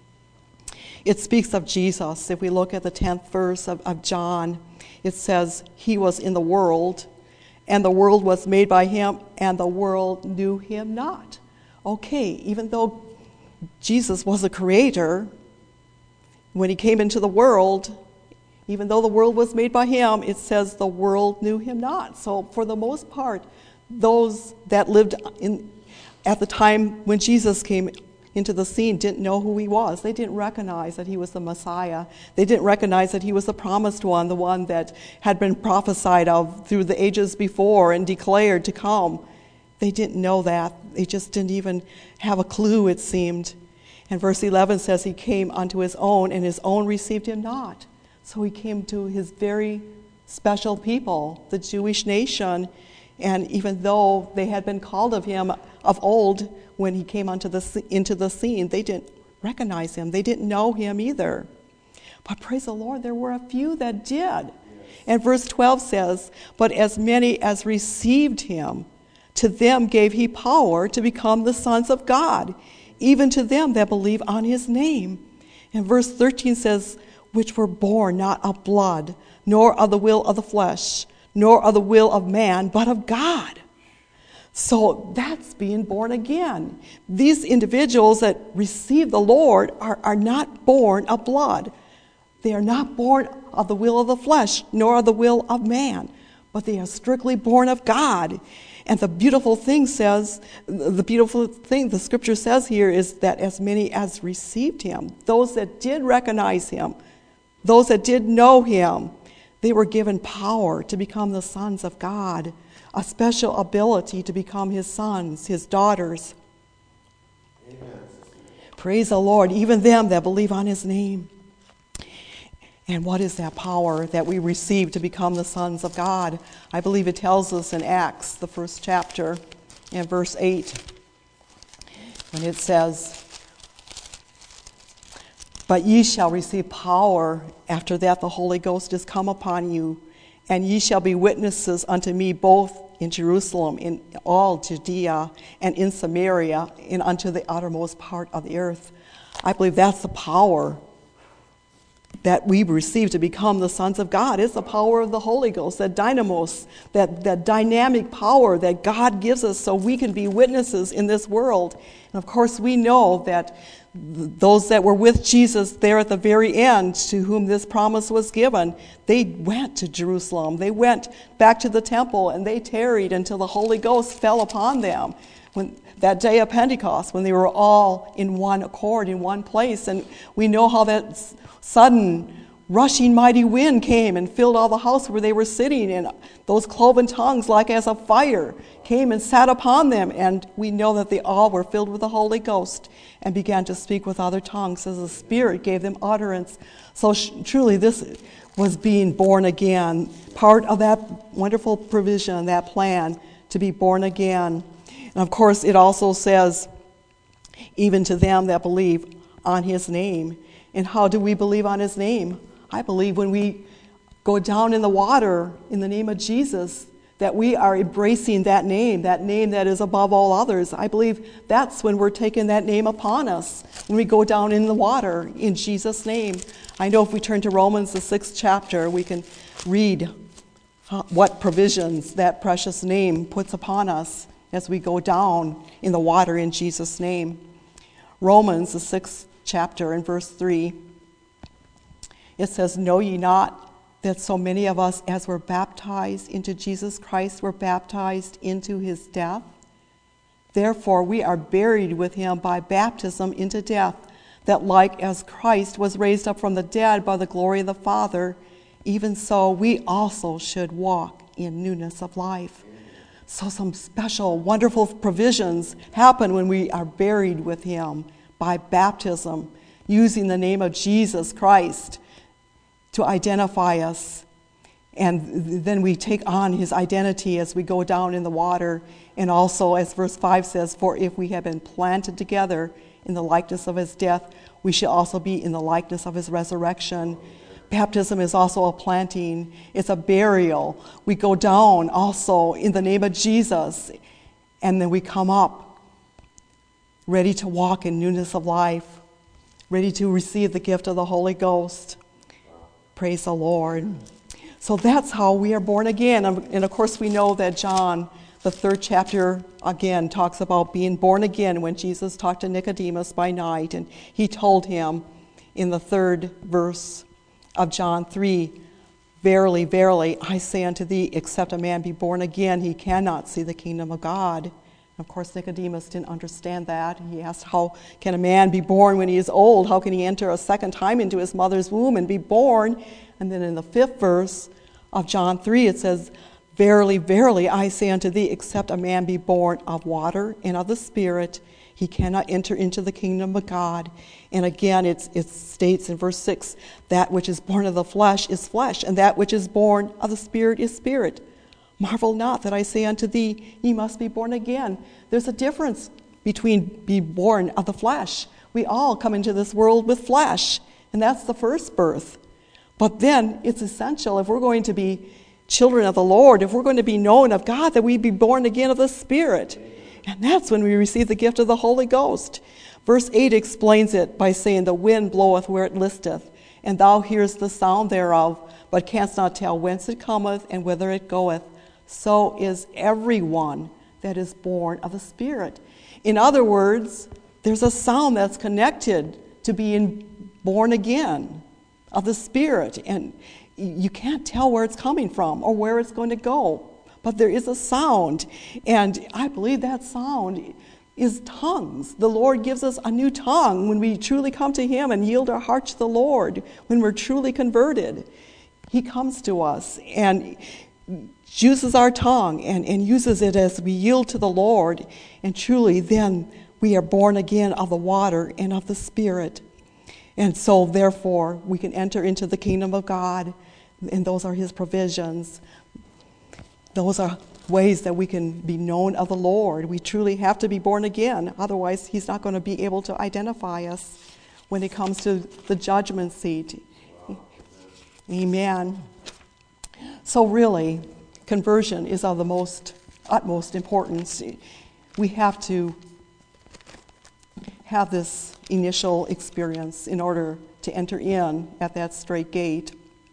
It speaks of Jesus. If we look at the tenth verse of, of John, it says, he was in the world, and the world was made by him, and the world knew him not. Okay, even though Jesus was a creator, when he came into the world, even though the world was made by him, it says the world knew him not. So for the most part, those that lived in at the time when Jesus came into the scene didn't know who he was. They didn't recognize that he was the Messiah. They didn't recognize that he was the promised one, the one that had been prophesied of through the ages before and declared to come. They didn't know that. They just didn't even have a clue, it seemed. And verse eleven says he came unto his own, and his own received him not. So he came to his very special people, the Jewish nation. And even though they had been called of him of old, when he came onto the, into the scene, they didn't recognize him. They didn't know him either. But praise the Lord, there were a few that did. Yes. And verse twelve says, but as many as received him, to them gave he power to become the sons of God, even to them that believe on his name. And verse thirteen says, which were born not of blood, nor of the will of the flesh, nor of the will of man, but of God. So that's being born again. These individuals that receive the Lord are, are not born of blood. They are not born of the will of the flesh, nor of the will of man, but they are strictly born of God. And the beautiful thing says, the beautiful thing the scripture says here is that as many as received him, those that did recognize him, those that did know him, they were given power to become the sons of God, a special ability to become his sons, his daughters. Amen. Praise the Lord, even them that believe on his name. And what is that power that we receive to become the sons of God? I believe it tells us in Acts, the first chapter, and verse eight, when it says, "But ye shall receive power after that the Holy Ghost is come upon you, and ye shall be witnesses unto me both in Jerusalem, in all Judea, and in Samaria, and unto the uttermost part of the earth." I believe that's the power that we receive to become the sons of God. It's the power of the Holy Ghost, that dynamos, that, that dynamic power that God gives us so we can be witnesses in this world. And of course, we know that those that were with Jesus there at the very end, to whom this promise was given, they went to Jerusalem. They went back to the temple, and they tarried until the Holy Ghost fell upon them. When that day of Pentecost, when they were all in one accord, in one place. And we know how that sudden rushing mighty wind came and filled all the house where they were sitting, and those cloven tongues like as a fire came and sat upon them, and we know that they all were filled with the Holy Ghost and began to speak with other tongues as the Spirit gave them utterance. So sh- truly this was being born again, part of that wonderful provision, that plan to be born again. And of course it also says, even to them that believe on his name. And how do we believe on his name? I believe when we go down in the water in the name of Jesus, that we are embracing that name, that name that is above all others. I believe that's when we're taking that name upon us, when we go down in the water in Jesus' name. I know if we turn to Romans, the sixth chapter, we can read what provisions that precious name puts upon us as we go down in the water in Jesus' name. Romans, the sixth chapter, in verse three, it says, "Know ye not that so many of us as were baptized into Jesus Christ were baptized into his death? Therefore we are buried with him by baptism into death, that like as Christ was raised up from the dead by the glory of the Father, even so we also should walk in newness of life." So some special, wonderful provisions happen when we are buried with him by baptism, using the name of Jesus Christ to identify us. And then we take on his identity as we go down in the water. And also, as verse five says, "For if we have been planted together in the likeness of his death, we shall also be in the likeness of his resurrection." Baptism is also a planting. It's a burial. We go down also in the name of Jesus, and then we come up ready to walk in newness of life, ready to receive the gift of the Holy Ghost. Praise the Lord. So that's how we are born again. And of course we know that John, the third chapter, again talks about being born again when Jesus talked to Nicodemus by night. And he told him in the third verse of John three, "Verily, verily, I say unto thee, except a man be born again, he cannot see the kingdom of God." Of course, Nicodemus didn't understand that. He asked, how can a man be born when he is old? How can he enter a second time into his mother's womb and be born? And then in the fifth verse of John three, it says, "Verily, verily, I say unto thee, except a man be born of water and of the Spirit, he cannot enter into the kingdom of God." And again, it's, it states in verse six, "That which is born of the flesh is flesh, and that which is born of the Spirit is spirit. Marvel not that I say unto thee, ye must be born again." There's a difference between being born of the flesh. We all come into this world with flesh, and that's the first birth. But then it's essential, if we're going to be children of the Lord, if we're going to be known of God, that we be born again of the Spirit. And that's when we receive the gift of the Holy Ghost. Verse eight explains it by saying, "The wind bloweth where it listeth, and thou hearest the sound thereof, but canst not tell whence it cometh and whither it goeth. So is everyone that is born of the Spirit." In other words, there's a sound that's connected to being born again of the Spirit. And you can't tell where it's coming from or where it's going to go. but there is a sound. And I believe that sound is tongues. The Lord gives us a new tongue when we truly come to him and yield our heart to the Lord, when we're truly converted. He comes to us and uses our tongue and, and uses it as we yield to the Lord. And truly then we are born again of the water and of the Spirit. And so therefore we can enter into the kingdom of God, and those are his provisions. Those are ways that we can be known of the Lord. We truly have to be born again. Otherwise, he's not going to be able to identify us when it comes to the judgment seat. Amen. So really, conversion is of the most utmost importance. We have to have this initial experience in order to enter in at that straight gate.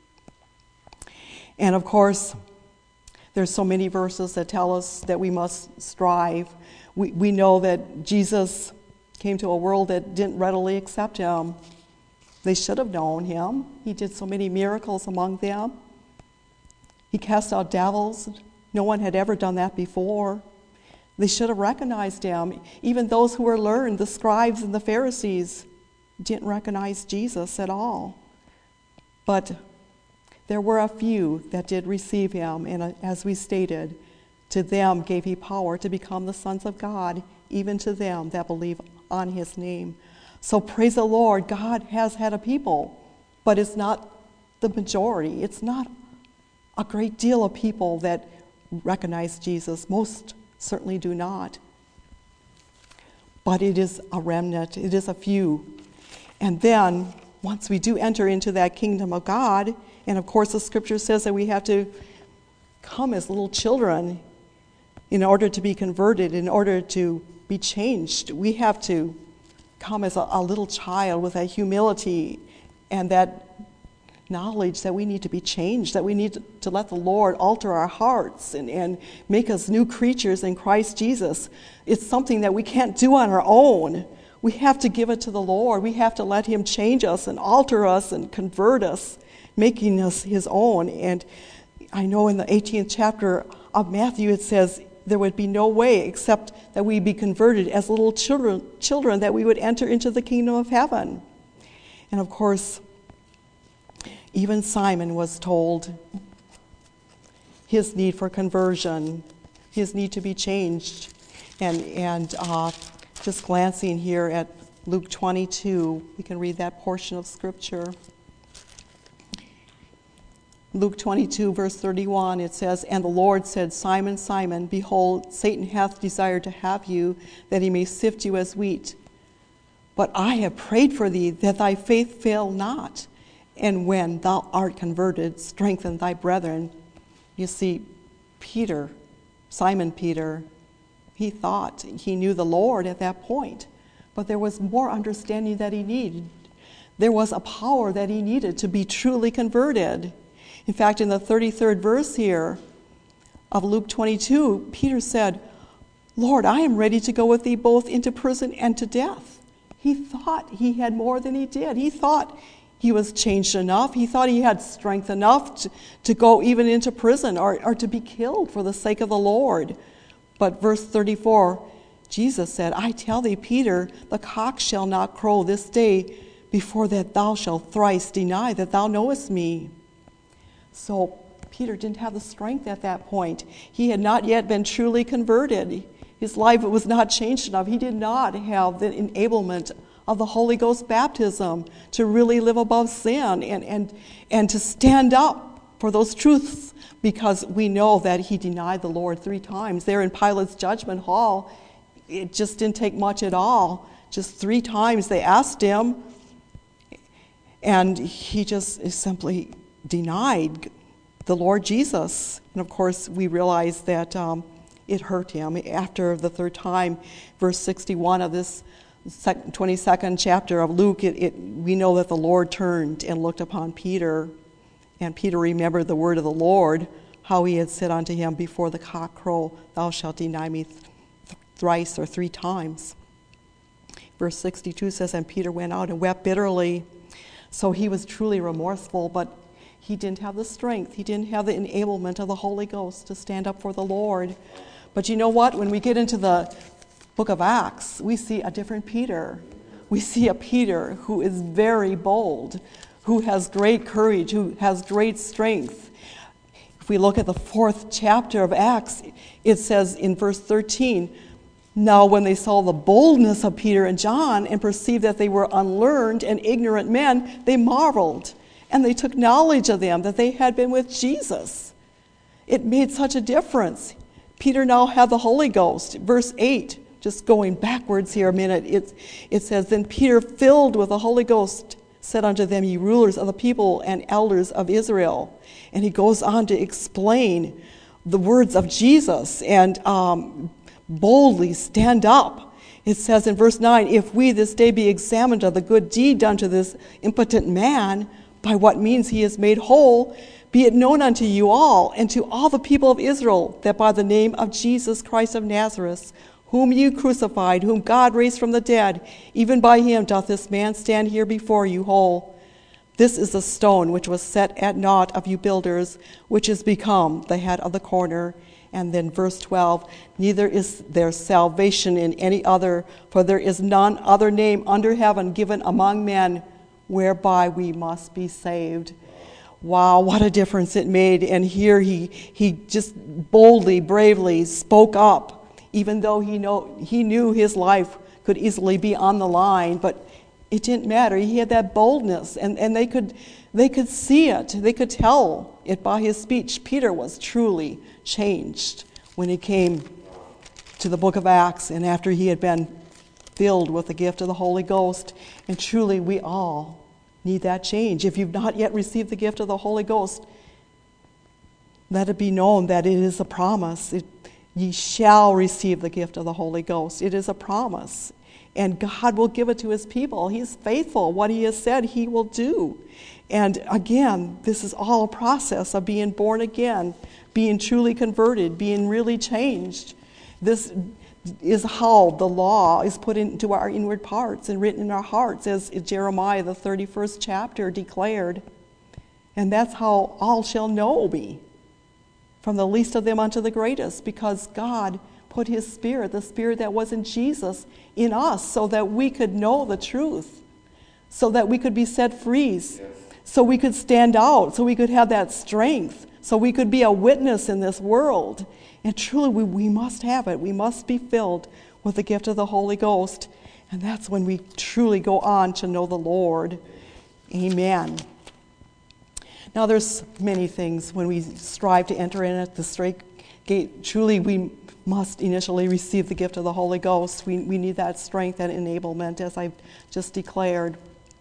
And of course, there's so many verses that tell us that we must strive. We, we know that Jesus came to a world that didn't readily accept him. They should have known him. He did so many miracles among them. He cast out devils. No one had ever done that before. They should have recognized him. Even those who were learned, the scribes and the Pharisees, didn't recognize Jesus at all. But there were a few that did receive him, and as we stated, to them gave he power to become the sons of God, even to them that believe on his name. So praise the Lord, God has had a people, but it's not the majority. It's not a great deal of people that recognize Jesus. Most certainly do not. But it is a remnant. It is a few. And then, once we do enter into that kingdom of God, and of course the scripture says that we have to come as little children in order to be converted, in order to be changed. We have to come as a, a little child with that humility and that knowledge that we need to be changed, that we need to, to let the Lord alter our hearts and, and make us new creatures in Christ Jesus. It's something that we can't do on our own. We have to give it to the Lord. We have to let him change us and alter us and convert us, making us his own. And I know in the eighteenth chapter of Matthew it says there would be no way except that we be converted as little children, children that we would enter into the kingdom of heaven. And of course, even Simon was told his need for conversion, his need to be changed. And, and uh, just glancing here at Luke twenty-two, we can read that portion of scripture. Luke twenty-two, verse thirty-one, it says, "And the Lord said, Simon, Simon, behold, Satan hath desired to have you, that he may sift you as wheat. But I have prayed for thee, that thy faith fail not. And when thou art converted, strengthen thy brethren." You see, Peter, Simon Peter, he thought he knew the Lord at that point, but there was more understanding that he needed. There was a power that he needed to be truly converted. In fact, in the thirty-third verse here of Luke twenty-two, Peter said, "Lord, I am ready to go with thee both into prison and to death." He thought he had more than he did. He thought he was changed enough. He thought he had strength enough to, to go even into prison or, or to be killed for the sake of the Lord. But verse thirty-four, Jesus said, "I tell thee, Peter, the cock shall not crow this day before that thou shalt thrice deny that thou knowest me." So Peter didn't have the strength at that point. He had not yet been truly converted. His life was not changed enough. He did not have the enablement of the Holy Ghost baptism to really live above sin and, and, and to stand up for those truths, because we know that he denied the Lord three times. There in Pilate's judgment hall, it just didn't take much at all. Just three times they asked him, and he just simply denied the Lord Jesus. And of course, we realize that um, it hurt him. After the third time, verse sixty-one of this twenty-second chapter of Luke, it, it, we know that the Lord turned and looked upon Peter, and Peter remembered the word of the Lord, how he had said unto him, "Before the cock crow, thou shalt deny me th- thrice or three times." Verse sixty-two says, "And Peter went out and wept bitterly." So he was truly remorseful, but He didn't have the strength. He didn't have the enablement of the Holy Ghost to stand up for the Lord. But you know what? When we get into the book of Acts, we see a different Peter. We see a Peter who is very bold, who has great courage, who has great strength. If we look at the fourth chapter of Acts, it says in verse thirteen, now when they saw the boldness of Peter and John and perceived that they were unlearned and ignorant men, they marveled, and they took knowledge of them, that they had been with Jesus. It made such a difference. Peter now had the Holy Ghost. Verse eight, just going backwards here a minute, it, it says, then Peter, filled with the Holy Ghost, said unto them, ye rulers of the people and elders of Israel. And he goes on to explain the words of Jesus and um, boldly stand up. It says in verse nine, if we this day be examined of the good deed done to this impotent man, by what means he is made whole, be it known unto you all and to all the people of Israel, that by the name of Jesus Christ of Nazareth, whom you crucified, whom God raised from the dead, even by him doth this man stand here before you whole. This is the stone which was set at naught of you builders, which is become the head of the corner. And then verse twelve, neither is there salvation in any other, for there is none other name under heaven given among men whereby we must be saved. Wow, what a difference it made. And here he he just boldly, bravely spoke up, even though he know he knew his life could easily be on the line, but it didn't matter. He had that boldness, and, and they could they could see it. They could tell it by his speech. Peter was truly changed when he came to the book of Acts, and after he had been filled with the gift of the Holy Ghost. And truly, we all need that change. If you've not yet received the gift of the Holy Ghost, let it be known that it is a promise. It, ye shall receive the gift of the Holy Ghost. It is a promise. And God will give it to his people. He's faithful. What he has said, he will do. And again, this is all a process of being born again, being truly converted, being really changed. This is how the law is put into our inward parts and written in our hearts, as Jeremiah, the thirty-first chapter, declared. And that's how all shall know me, from the least of them unto the greatest, because God put his spirit, the spirit that was in Jesus, in us, so that we could know the truth, so that we could be set free, yes. So we could stand out, so we could have that strength, so we could be a witness in this world. And truly, we, we must have it. We must be filled with the gift of the Holy Ghost. And that's when we truly go on to know the Lord. Amen. Now, there's many things when we strive to enter in at the straight gate. Truly, we must initially receive the gift of the Holy Ghost. We, we need that strength and enablement, as I've just declared.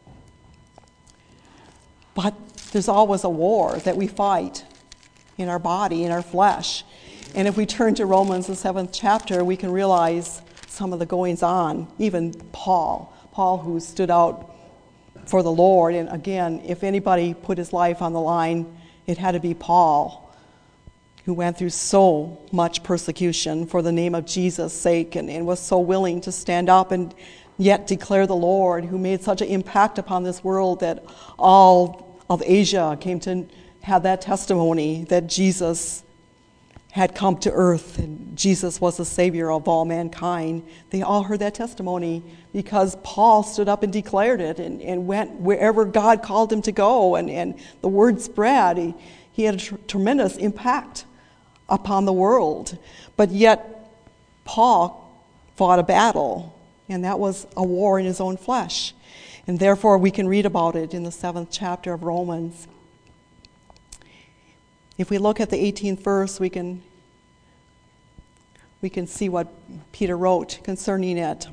But there's always a war that we fight in our body, in our flesh. And if we turn to Romans, the seventh chapter, we can realize some of the goings on. Even Paul, Paul who stood out for the Lord. And again, if anybody put his life on the line, it had to be Paul, who went through so much persecution for the name of Jesus' sake, and, and was so willing to stand up and yet declare the Lord, who made such an impact upon this world that all of Asia came to have that testimony that Jesus had come to earth and Jesus was the Savior of all mankind. They all heard that testimony because Paul stood up and declared it and, and went wherever God called him to go, and, and the word spread. He, he had a tr- tremendous impact upon the world. But yet Paul fought a battle, and that was a war in his own flesh. And therefore we can read about it in the seventh chapter of Romans. If we look at the eighteenth verse, we can we can see what Peter wrote concerning it.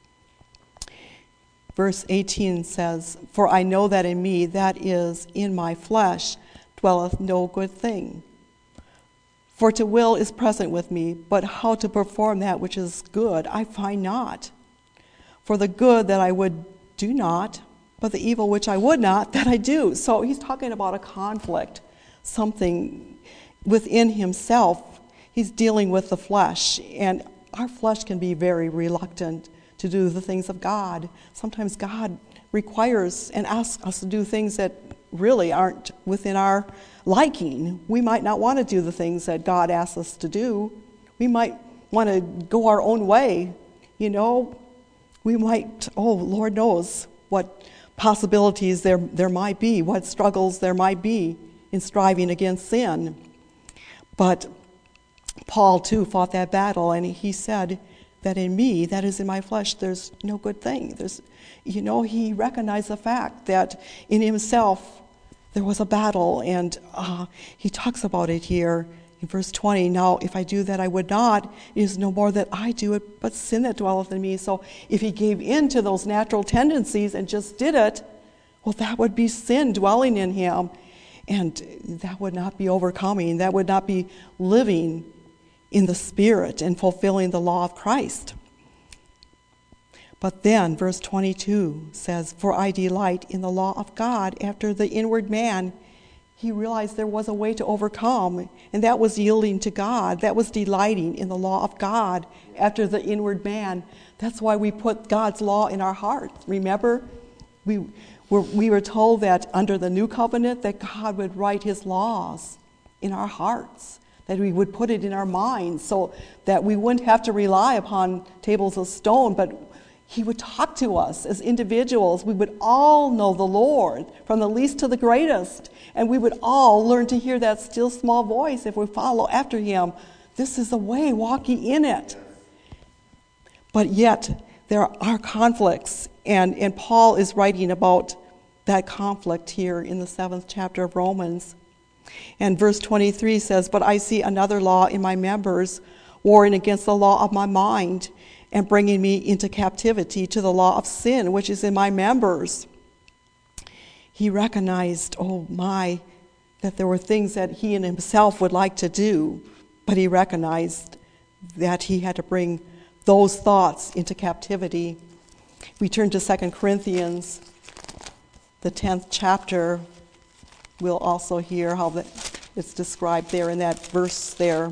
Verse eighteen says, "For I know that in me, that is, in my flesh, dwelleth no good thing. For to will is present with me, but how to perform that which is good I find not. For the good that I would do not, but the evil which I would not, that I do." So he's talking about a conflict, something within himself. He's dealing with the flesh, and our flesh can be very reluctant to do the things of God. Sometimes God requires and asks us to do things that really aren't within our liking. We might not want to do the things that God asks us to do. We might want to go our own way, you know. We might, oh, Lord knows what possibilities there, there might be, what struggles there might be in striving against sin. But Paul, too, fought that battle, and he said that in me, that is in my flesh, there's no good thing. There's, you know, he recognized the fact that in himself there was a battle, and uh, he talks about it here in verse twenty. Now, if I do that I would not, it is no more that I do it, but sin that dwelleth in me. So if he gave in to those natural tendencies and just did it, well, that would be sin dwelling in him, and that would not be overcoming. That would not be living in the Spirit and fulfilling the law of Christ. But then, verse twenty-two says, for I delight in the law of God after the inward man. He realized there was a way to overcome, and that was yielding to God. That was delighting in the law of God after the inward man. That's why we put God's law in our heart. Remember, we were, we were told that under the new covenant that God would write his laws in our hearts, that we would put it in our minds so that we wouldn't have to rely upon tables of stone, but he would talk to us as individuals. We would all know the Lord, from the least to the greatest. And we would all learn to hear that still small voice if we follow after him. This is the way, walk ye in it. But yet, there are conflicts. And, and Paul is writing about that conflict here in the seventh chapter of Romans. And verse twenty-three says, but I see another law in my members, warring against the law of my mind, and bringing me into captivity to the law of sin, which is in my members. He recognized, oh my, that there were things that he in himself would like to do, but he recognized that he had to bring those thoughts into captivity. We turn to Second Corinthians, the tenth chapter. We'll also hear how that it's described there in that verse there.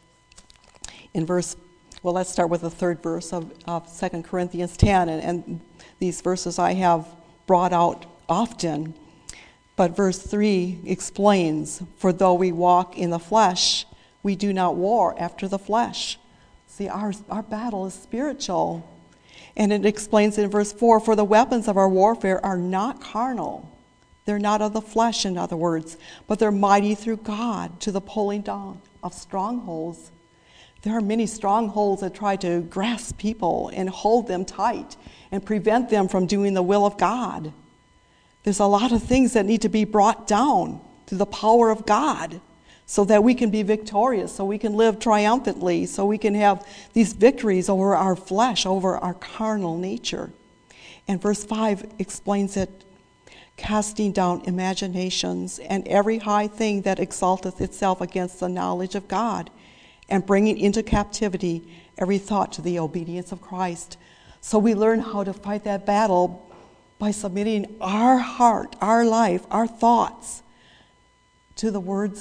In verse Well, let's start with the third verse of, of Second Corinthians ten, and, and these verses I have brought out often. But verse three explains, for though we walk in the flesh, we do not war after the flesh. See, our, our battle is spiritual. And it explains in verse four, for the weapons of our warfare are not carnal. They're not of the flesh, in other words, but they're mighty through God to the pulling down of strongholds. There are many strongholds that try to grasp people and hold them tight and prevent them from doing the will of God. There's a lot of things that need to be brought down to the power of God so that we can be victorious, so we can live triumphantly, so we can have these victories over our flesh, over our carnal nature. And verse five explains it, casting down imaginations and every high thing that exalteth itself against the knowledge of God, and bringing into captivity every thought to the obedience of Christ. So we learn how to fight that battle by submitting our heart, our life, our thoughts to the words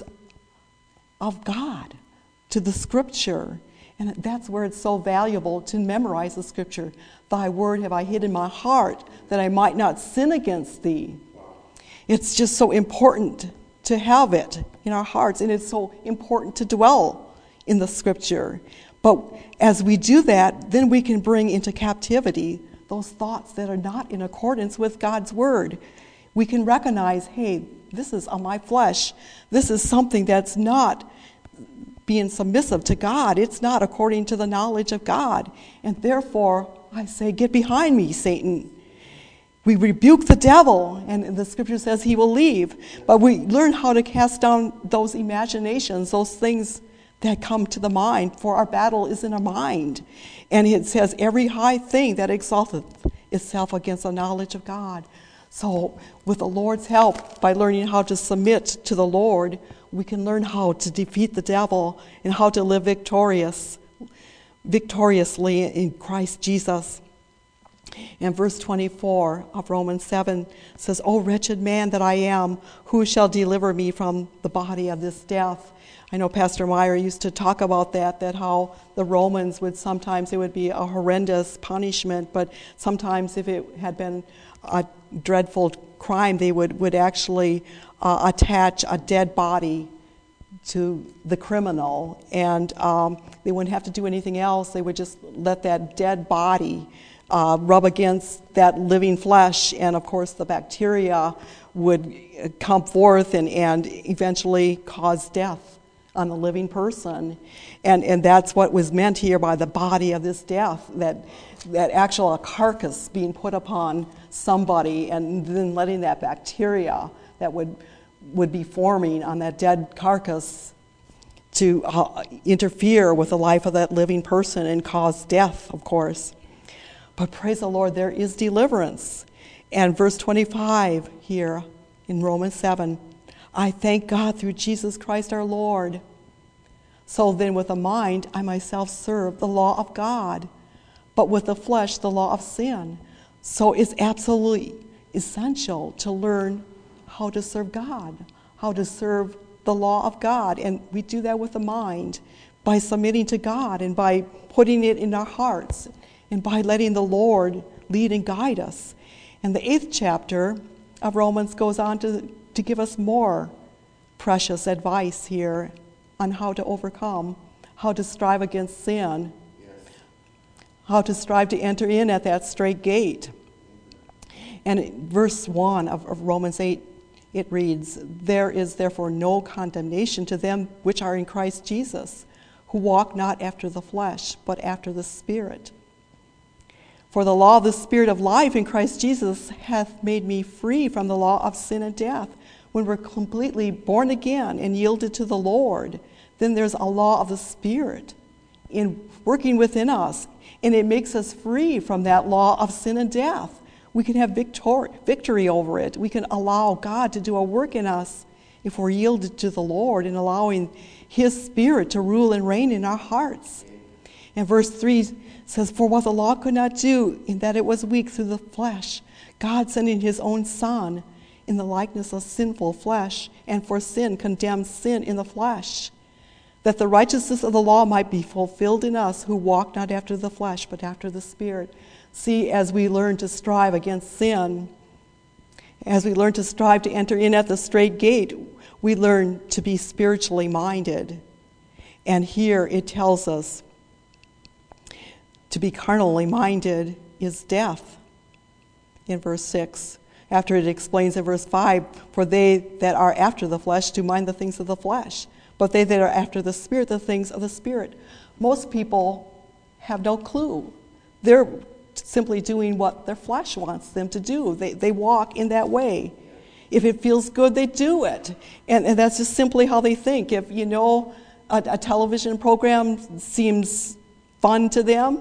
of God, to the Scripture. And that's where it's so valuable to memorize the Scripture. Thy word have I hid in my heart, that I might not sin against thee. It's just so important to have it in our hearts, and it's so important to dwell in the Scripture. But as we do that, then we can bring into captivity those thoughts that are not in accordance with God's word. We can recognize, hey, this is on my flesh. This is something that's not being submissive to God. It's not according to the knowledge of God. And therefore, I say, get behind me, Satan. We rebuke the devil, and the Scripture says he will leave. But we learn how to cast down those imaginations, those things that come to the mind, for our battle is in our mind. And it says, every high thing that exalteth itself against the knowledge of God. So with the Lord's help, by learning how to submit to the Lord, we can learn how to defeat the devil and how to live victorious, victoriously in Christ Jesus. And verse twenty-four of Romans seven says, "O wretched man that I am, who shall deliver me from the body of this death?" I know Pastor Meyer used to talk about that, that how the Romans would sometimes, it would be a horrendous punishment, but sometimes if it had been a dreadful crime, they would, would actually uh, attach a dead body to the criminal, and um, they wouldn't have to do anything else. They would just let that dead body uh, rub against that living flesh, and of course the bacteria would come forth and, and eventually cause death on the living person. And and that's what was meant here by the body of this death, that that actual carcass being put upon somebody and then letting that bacteria that would would be forming on that dead carcass to uh, interfere with the life of that living person and cause death, of course. But praise the Lord, there is deliverance. And verse twenty-five here in Romans seven, "I thank God through Jesus Christ our Lord. So then with the mind I myself serve the law of God, but with the flesh the law of sin." So it's absolutely essential to learn how to serve God, how to serve the law of God. And we do that with the mind by submitting to God and by putting it in our hearts and by letting the Lord lead and guide us. And the eighth chapter of Romans goes on to, to give us more precious advice here on how to overcome, how to strive against sin, yes. how to strive to enter in at that straight gate. And it, verse one of, of Romans eight, it reads, "There is therefore no condemnation to them which are in Christ Jesus, who walk not after the flesh, but after the Spirit. For the law of the Spirit of life in Christ Jesus hath made me free from the law of sin and death." When we're completely born again and yielded to the Lord, then there's a law of the Spirit in working within us, and it makes us free from that law of sin and death. We can have victor- victory over it. We can allow God to do a work in us if we're yielded to the Lord and allowing His Spirit to rule and reign in our hearts. And verse three says, "For what the law could not do, in that it was weak through the flesh, God sending His own Son in the likeness of sinful flesh, and for sin condemned sin in the flesh, that the righteousness of the law might be fulfilled in us who walk not after the flesh, but after the Spirit." See, as we learn to strive against sin, as we learn to strive to enter in at the straight gate, we learn to be spiritually minded. And here it tells us to be carnally minded is death in verse six. After it explains in verse five, "For they that are after the flesh do mind the things of the flesh, but they that are after the Spirit, the things of the Spirit." Most people have no clue. They're simply doing what their flesh wants them to do. They they walk in that way. If it feels good, they do it. And, and that's just simply how they think. If, you know, a, a television program seems fun to them,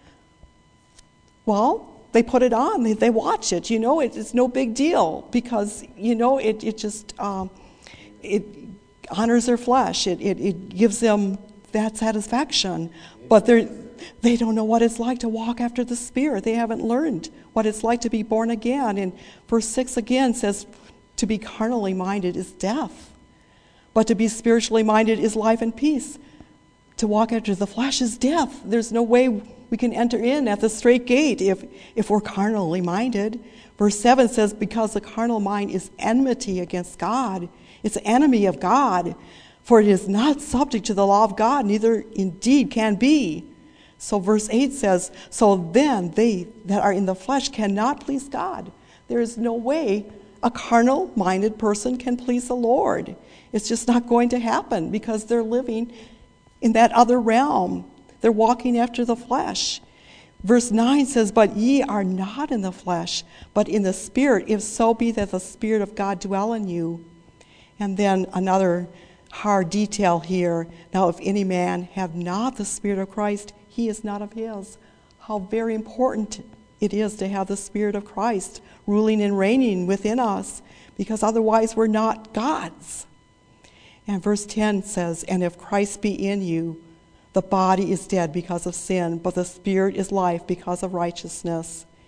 well, they put it on, they, they watch it, you know, it, it's no big deal because, you know, it, it just, um, it honors their flesh, it, it, it gives them that satisfaction, but they're, they don't know what it's like to walk after the Spirit. They haven't learned what it's like to be born again. And verse six again says, to be carnally minded is death, but to be spiritually minded is life and peace. To walk after the flesh is death. There's no way we can enter in at the straight gate if, if we're carnally minded. Verse seven says, because the carnal mind is enmity against God. It's an enemy of God. For it is not subject to the law of God, neither indeed can be. So verse eight says, so then they that are in the flesh cannot please God. There is no way a carnal-minded person can please the Lord. It's just not going to happen because they're living in that other realm. They're walking after the flesh. Verse nine says, but ye are not in the flesh, but in the Spirit, if so be that the Spirit of God dwell in you. And then another hard detail here. Now, if any man have not the Spirit of Christ, he is not of his. How very important it is to have the Spirit of Christ ruling and reigning within us, because otherwise we're not God's. And verse ten says, and if Christ be in you, the body is dead because of sin, but the Spirit is life because of righteousness.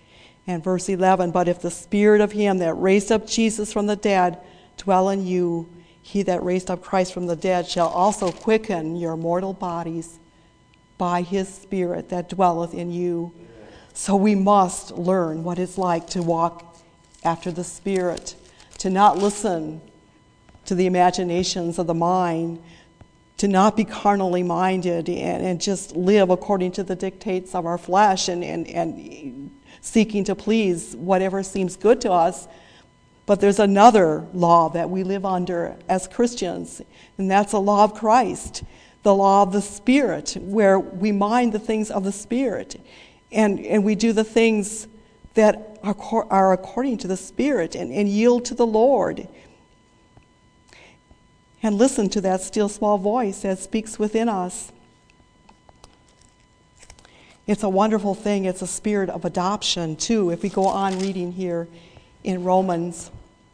And verse eleven, but if the spirit of him that raised up Jesus from the dead dwell in you, he that raised up Christ from the dead shall also quicken your mortal bodies by his spirit that dwelleth in you. So we must learn what it's like to walk after the Spirit, to not listen to the imaginations of the mind, to not be carnally minded and, and just live according to the dictates of our flesh and, and, and seeking to please whatever seems good to us. But there's another law that we live under as Christians, and that's the law of Christ, the law of the Spirit, where we mind the things of the Spirit. And, and we do the things that are, are according to the Spirit and, and yield to the Lord. And listen to that still small voice that speaks within us. It's a wonderful thing. It's a spirit of adoption, too. If we go on reading here in Romans,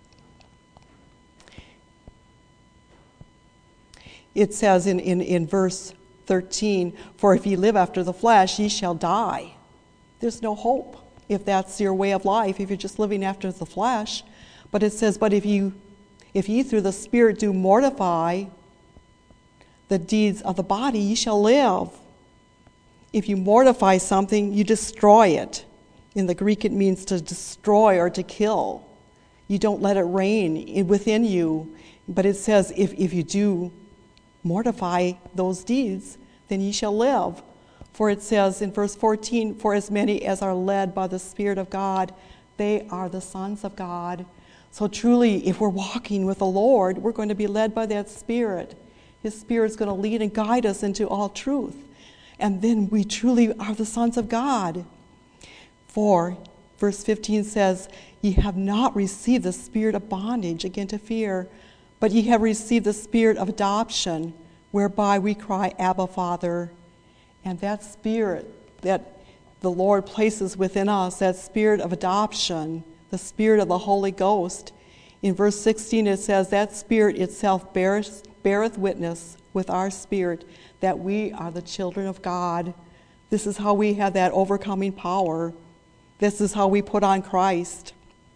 it says in, in, in verse thirteen, for if ye live after the flesh, ye shall die. There's no hope if that's your way of life, if you're just living after the flesh. But it says, but if you, if ye through the Spirit do mortify the deeds of the body, ye shall live. If you mortify something, you destroy it. In the Greek, it means to destroy or to kill. You don't let it reign within you. But it says, if, if you do mortify those deeds, then ye shall live. For it says in verse fourteen, for as many as are led by the Spirit of God, they are the sons of God. So truly, if we're walking with the Lord, we're going to be led by that Spirit. His Spirit's going to lead and guide us into all truth. And then we truly are the sons of God. For verse fifteen says, ye have not received the spirit of bondage again to fear, but ye have received the spirit of adoption, whereby we cry, Abba, Father. And that spirit that the Lord places within us, that spirit of adoption, the spirit of the Holy Ghost, in verse sixteen it says, that spirit itself beareth, beareth witness with our spirit that we are the children of God. This is how we have that overcoming power. This is how we put on Christ,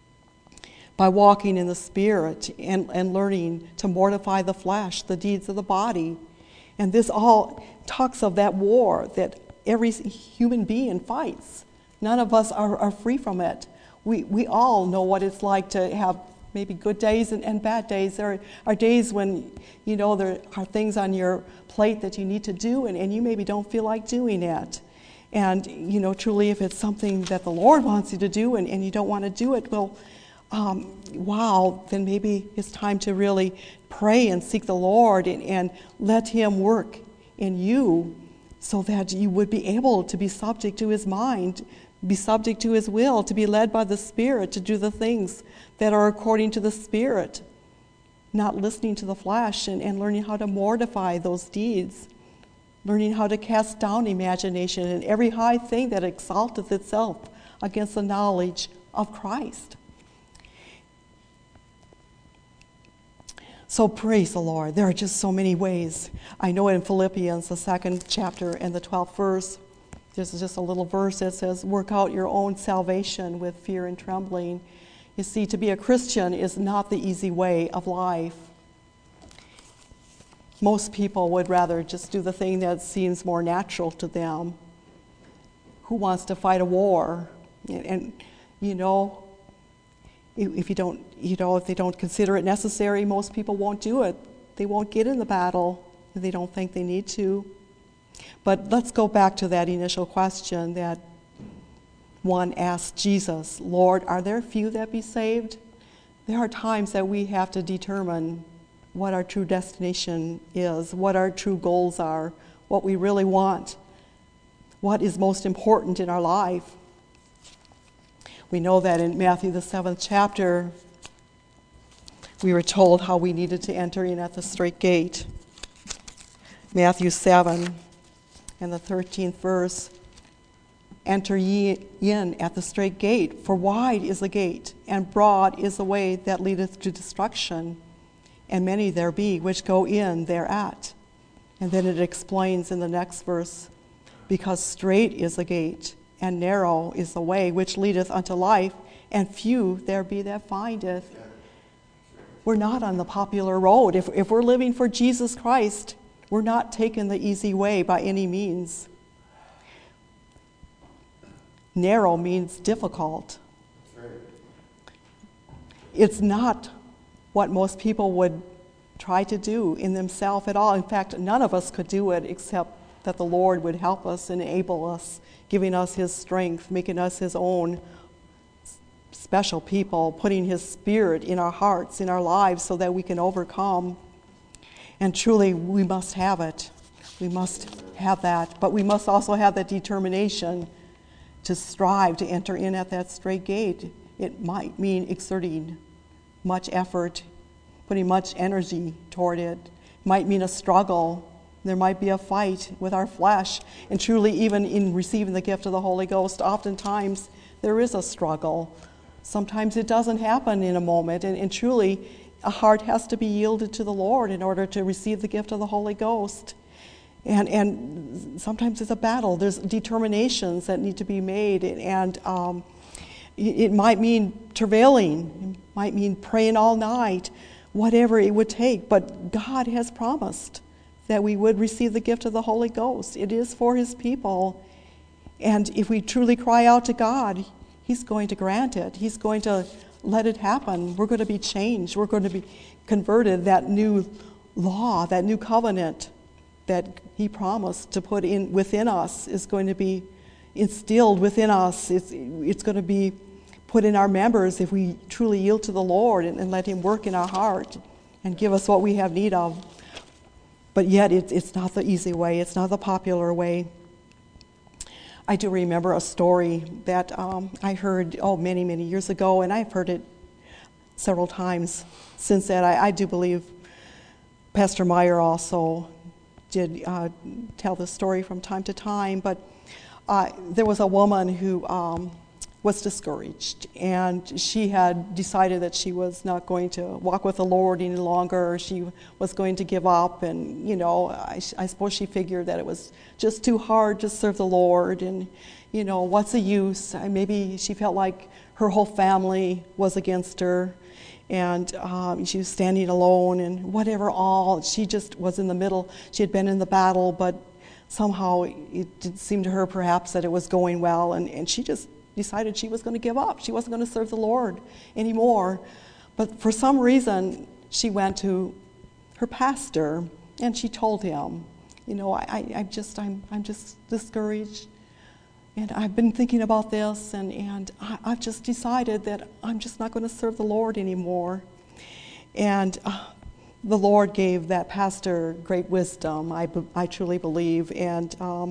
by walking in the Spirit and, and learning to mortify the flesh, the deeds of the body. And this all talks of that war that every human being fights. None of us are, are free from it. We we all know what it's like to have maybe good days and, and bad days. There are days when, you know, there are things on your plate that you need to do, and, and you maybe don't feel like doing it. And, you know, truly, if it's something that the Lord wants you to do and, and you don't want to do it, well, um, wow, then maybe it's time to really pray and seek the Lord and, and let Him work in you so that you would be able to be subject to His mind, be subject to His will, to be led by the Spirit, to do the things that are according to the Spirit, not listening to the flesh, and, and learning how to mortify those deeds, learning how to cast down imagination and every high thing that exalteth itself against the knowledge of Christ. So praise the Lord. There are just so many ways. I know in Philippians, the second chapter and the twelfth verse, there's just a little verse that says, work out your own salvation with fear and trembling. You see, to be a Christian is not the easy way of life. Most people would rather just do the thing that seems more natural to them. Who wants to fight a war? And, and you know, if you don't, you know, if they don't consider it necessary, most people won't do it. They won't get in the battle if they don't think they need to. But let's go back to that initial question that one asked Jesus, Lord, are there few that be saved? There are times that we have to determine what our true destination is, what our true goals are, what we really want, what is most important in our life. We know that in Matthew, the seventh chapter, we were told how we needed to enter in at the straight gate. Matthew seven and the thirteenth verse, enter ye in at the straight gate, for wide is the gate, and broad is the way that leadeth to destruction, and many there be which go in thereat. And then it explains in the next verse, because strait is the gate, and narrow is the way which leadeth unto life, and few there be that find it. We're not on the popular road. If, if we're living for Jesus Christ, we're not taking the easy way by any means. Narrow means difficult. It's not what most people would try to do in themselves at all. In fact, none of us could do it except that the Lord would help us, enable us, giving us his strength, making us his own special people, putting his spirit in our hearts, in our lives, so that we can overcome. And truly, we must have it. We must have that. But we must also have that determination to strive to enter in at that straight gate. It might mean exerting much effort, putting much energy toward it. It might mean a struggle. There might be a fight with our flesh. And truly, even in receiving the gift of the Holy Ghost, oftentimes there is a struggle. Sometimes it doesn't happen in a moment. And, and truly, a heart has to be yielded to the Lord in order to receive the gift of the Holy Ghost. And, and sometimes it's a battle. There's determinations that need to be made. And um, it, it might mean travailing. It might mean praying all night, whatever it would take. But God has promised that we would receive the gift of the Holy Ghost. It is for his people. And if we truly cry out to God, he's going to grant it. He's going to let it happen. We're going to be changed. We're going to be converted. That new law, that new covenant that he promised to put in within us is going to be instilled within us. It's, it's going to be put in our members if we truly yield to the Lord and, and let him work in our heart and give us what we have need of. But yet it, it's not the easy way. It's not the popular way. I do remember a story that um, I heard, oh, many, many years ago, and I've heard it several times since then. I, I do believe Pastor Meyer also did uh, tell this story from time to time, but uh, there was a woman who um, was discouraged, and she had decided that she was not going to walk with the Lord any longer. She was going to give up, and, you know, I, I suppose she figured that it was just too hard to serve the Lord, and, you know, what's the use? Maybe she felt like her whole family was against her, and um, she was standing alone, and whatever all, she just was in the middle. She had been in the battle, but somehow it didn't seem to her perhaps that it was going well, and, and she just decided she was going to give up. She wasn't going to serve the Lord anymore. But for some reason, she went to her pastor, and she told him, you know, I, I, I just, I'm, I'm just discouraged, and I've been thinking about this, and, and I, I've just decided that I'm just not going to serve the Lord anymore. And uh, the Lord gave that pastor great wisdom, I, I truly believe, and um,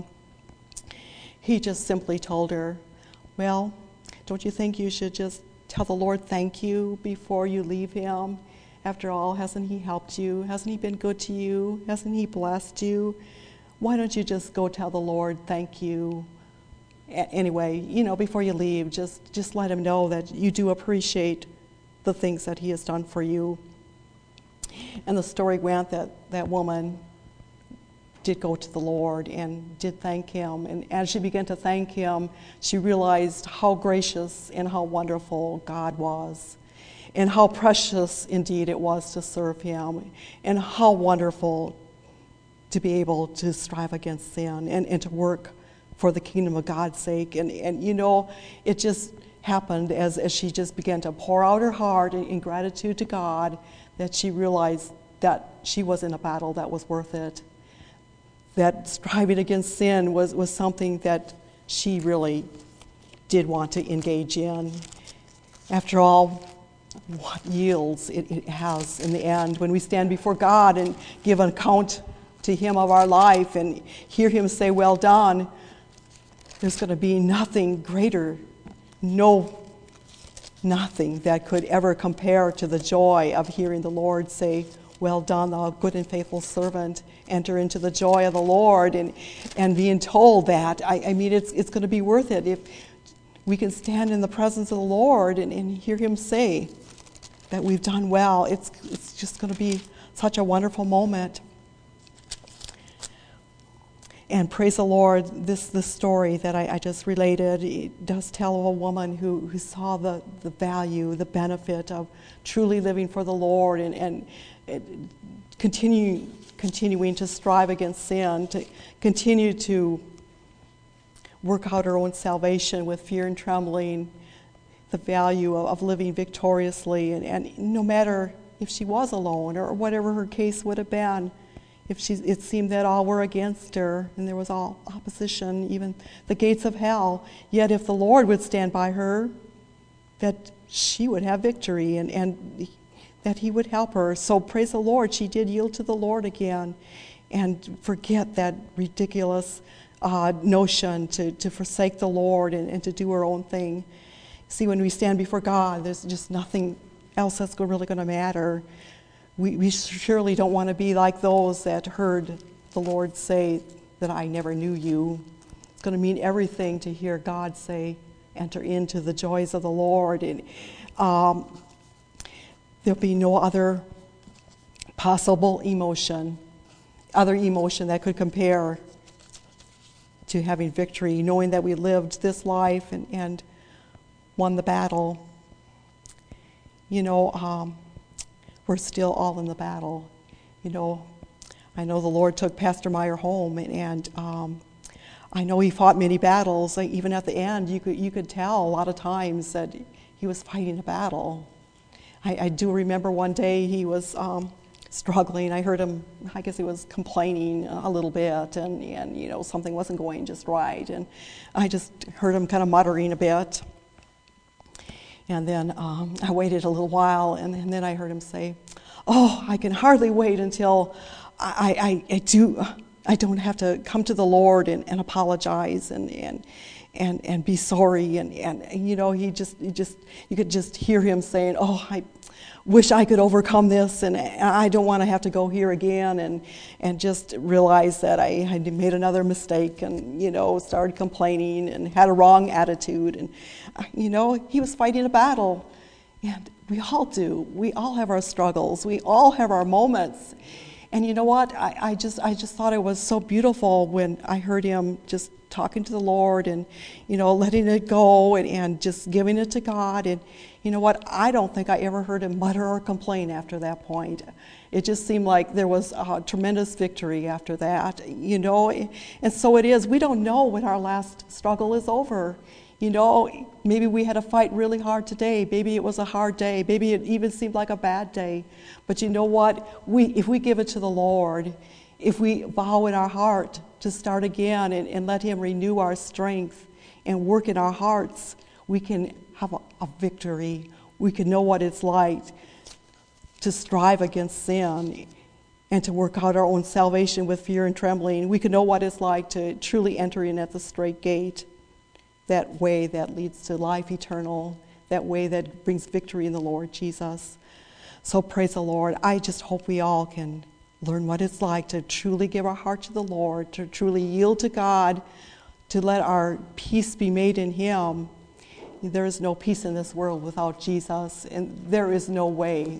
he just simply told her, well, don't you think you should just tell the Lord thank you before you leave him? After all, hasn't he helped you? Hasn't he been good to you? Hasn't he blessed you? Why don't you just go tell the Lord thank you? A- anyway, you know, before you leave, just, just let him know that you do appreciate the things that he has done for you. And the story went that that woman did go to the Lord and did thank him. And as she began to thank him, she realized how gracious and how wonderful God was, and how precious indeed it was to serve him, and how wonderful to be able to strive against sin and, and to work for the kingdom of God's sake. And, and you know, it just happened as, as she just began to pour out her heart in, in gratitude to God, that she realized that she was in a battle that was worth it. That striving against sin was, was something that she really did want to engage in. After all, what yields it, it has in the end when we stand before God and give an account to him of our life and hear him say, well done, there's going to be nothing greater, no, nothing that could ever compare to the joy of hearing the Lord say, well done, thou good and faithful servant. Enter into the joy of the Lord, and and being told that, I, I mean, it's it's going to be worth it if we can stand in the presence of the Lord and, and hear him say that we've done well. It's it's just going to be such a wonderful moment. And praise the Lord, this, this story that I, I just related, it does tell of a woman who, who saw the, the value, the benefit of truly living for the Lord and, and, and continue, continuing to strive against sin, to continue to work out her own salvation with fear and trembling, the value of, of living victoriously. And, and no matter if she was alone or whatever her case would have been, if she, it seemed that all were against her and there was all opposition, even the gates of hell, yet if the Lord would stand by her, that she would have victory and, and that he would help her. So praise the Lord, she did yield to the Lord again and forget that ridiculous uh, notion to, to forsake the Lord and, and to do her own thing. See, when we stand before God, there's just nothing else that's really going to matter. We, we surely don't want to be like those that heard the Lord say that I never knew you. It's going to mean everything to hear God say, enter into the joys of the Lord. And um, there'll be no other possible emotion, other emotion that could compare to having victory, knowing that we lived this life and, and won the battle. You know, um, we're still all in the battle. You know, I know the Lord took Pastor Meyer home, and, and um, I know he fought many battles. Like even at the end, you could you could tell a lot of times that he was fighting a battle. I, I do remember one day he was um, struggling. I heard him, I guess he was complaining a little bit, and, and you know, something wasn't going just right. And I just heard him kind of muttering a bit. And then um, I waited a little while, and, and then I heard him say, "Oh, I can hardly wait until I, I, I do. I don't have to come to the Lord and, and apologize and and and and be sorry." And, and you know, he just he just you could just hear him saying, "Oh, I wish I could overcome this, and I don't want to have to go here again," and and just realize that I had made another mistake, and you know, started complaining and had a wrong attitude, and you know, he was fighting a battle, and we all do. We all have our struggles. We all have our moments, and you know what? I, I just I just thought it was so beautiful when I heard him just talking to the Lord and you know, letting it go and, and just giving it to God. And you know what? I don't think I ever heard him mutter or complain after that point. It just seemed like there was a tremendous victory after that, you know. And so it is. We don't know when our last struggle is over. You know, maybe we had to fight really hard today. Maybe it was a hard day. Maybe it even seemed like a bad day. But you know what? We, if we give it to the Lord, if we vow in our heart to start again and, and let him renew our strength and work in our hearts, we can have a, a victory. We can know what it's like to strive against sin and to work out our own salvation with fear and trembling. We can know what it's like to truly enter in at the straight gate, that way that leads to life eternal, that way that brings victory in the Lord Jesus. So praise the Lord. I just hope we all can learn what it's like to truly give our heart to the Lord, to truly yield to God, to let our peace be made in him. There is no peace in this world without Jesus, and there is no way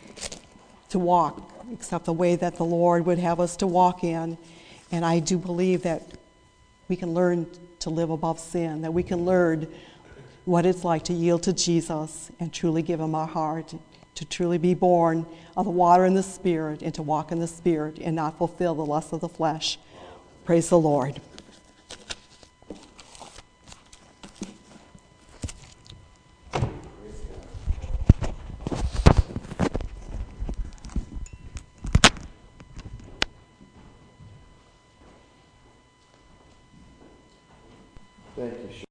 to walk except the way that the Lord would have us to walk in. And I do believe that we can learn to live above sin, that we can learn what it's like to yield to Jesus and truly give him our heart, to truly be born of the water and the Spirit, and to walk in the Spirit and not fulfill the lust of the flesh. Praise the Lord. Thank you.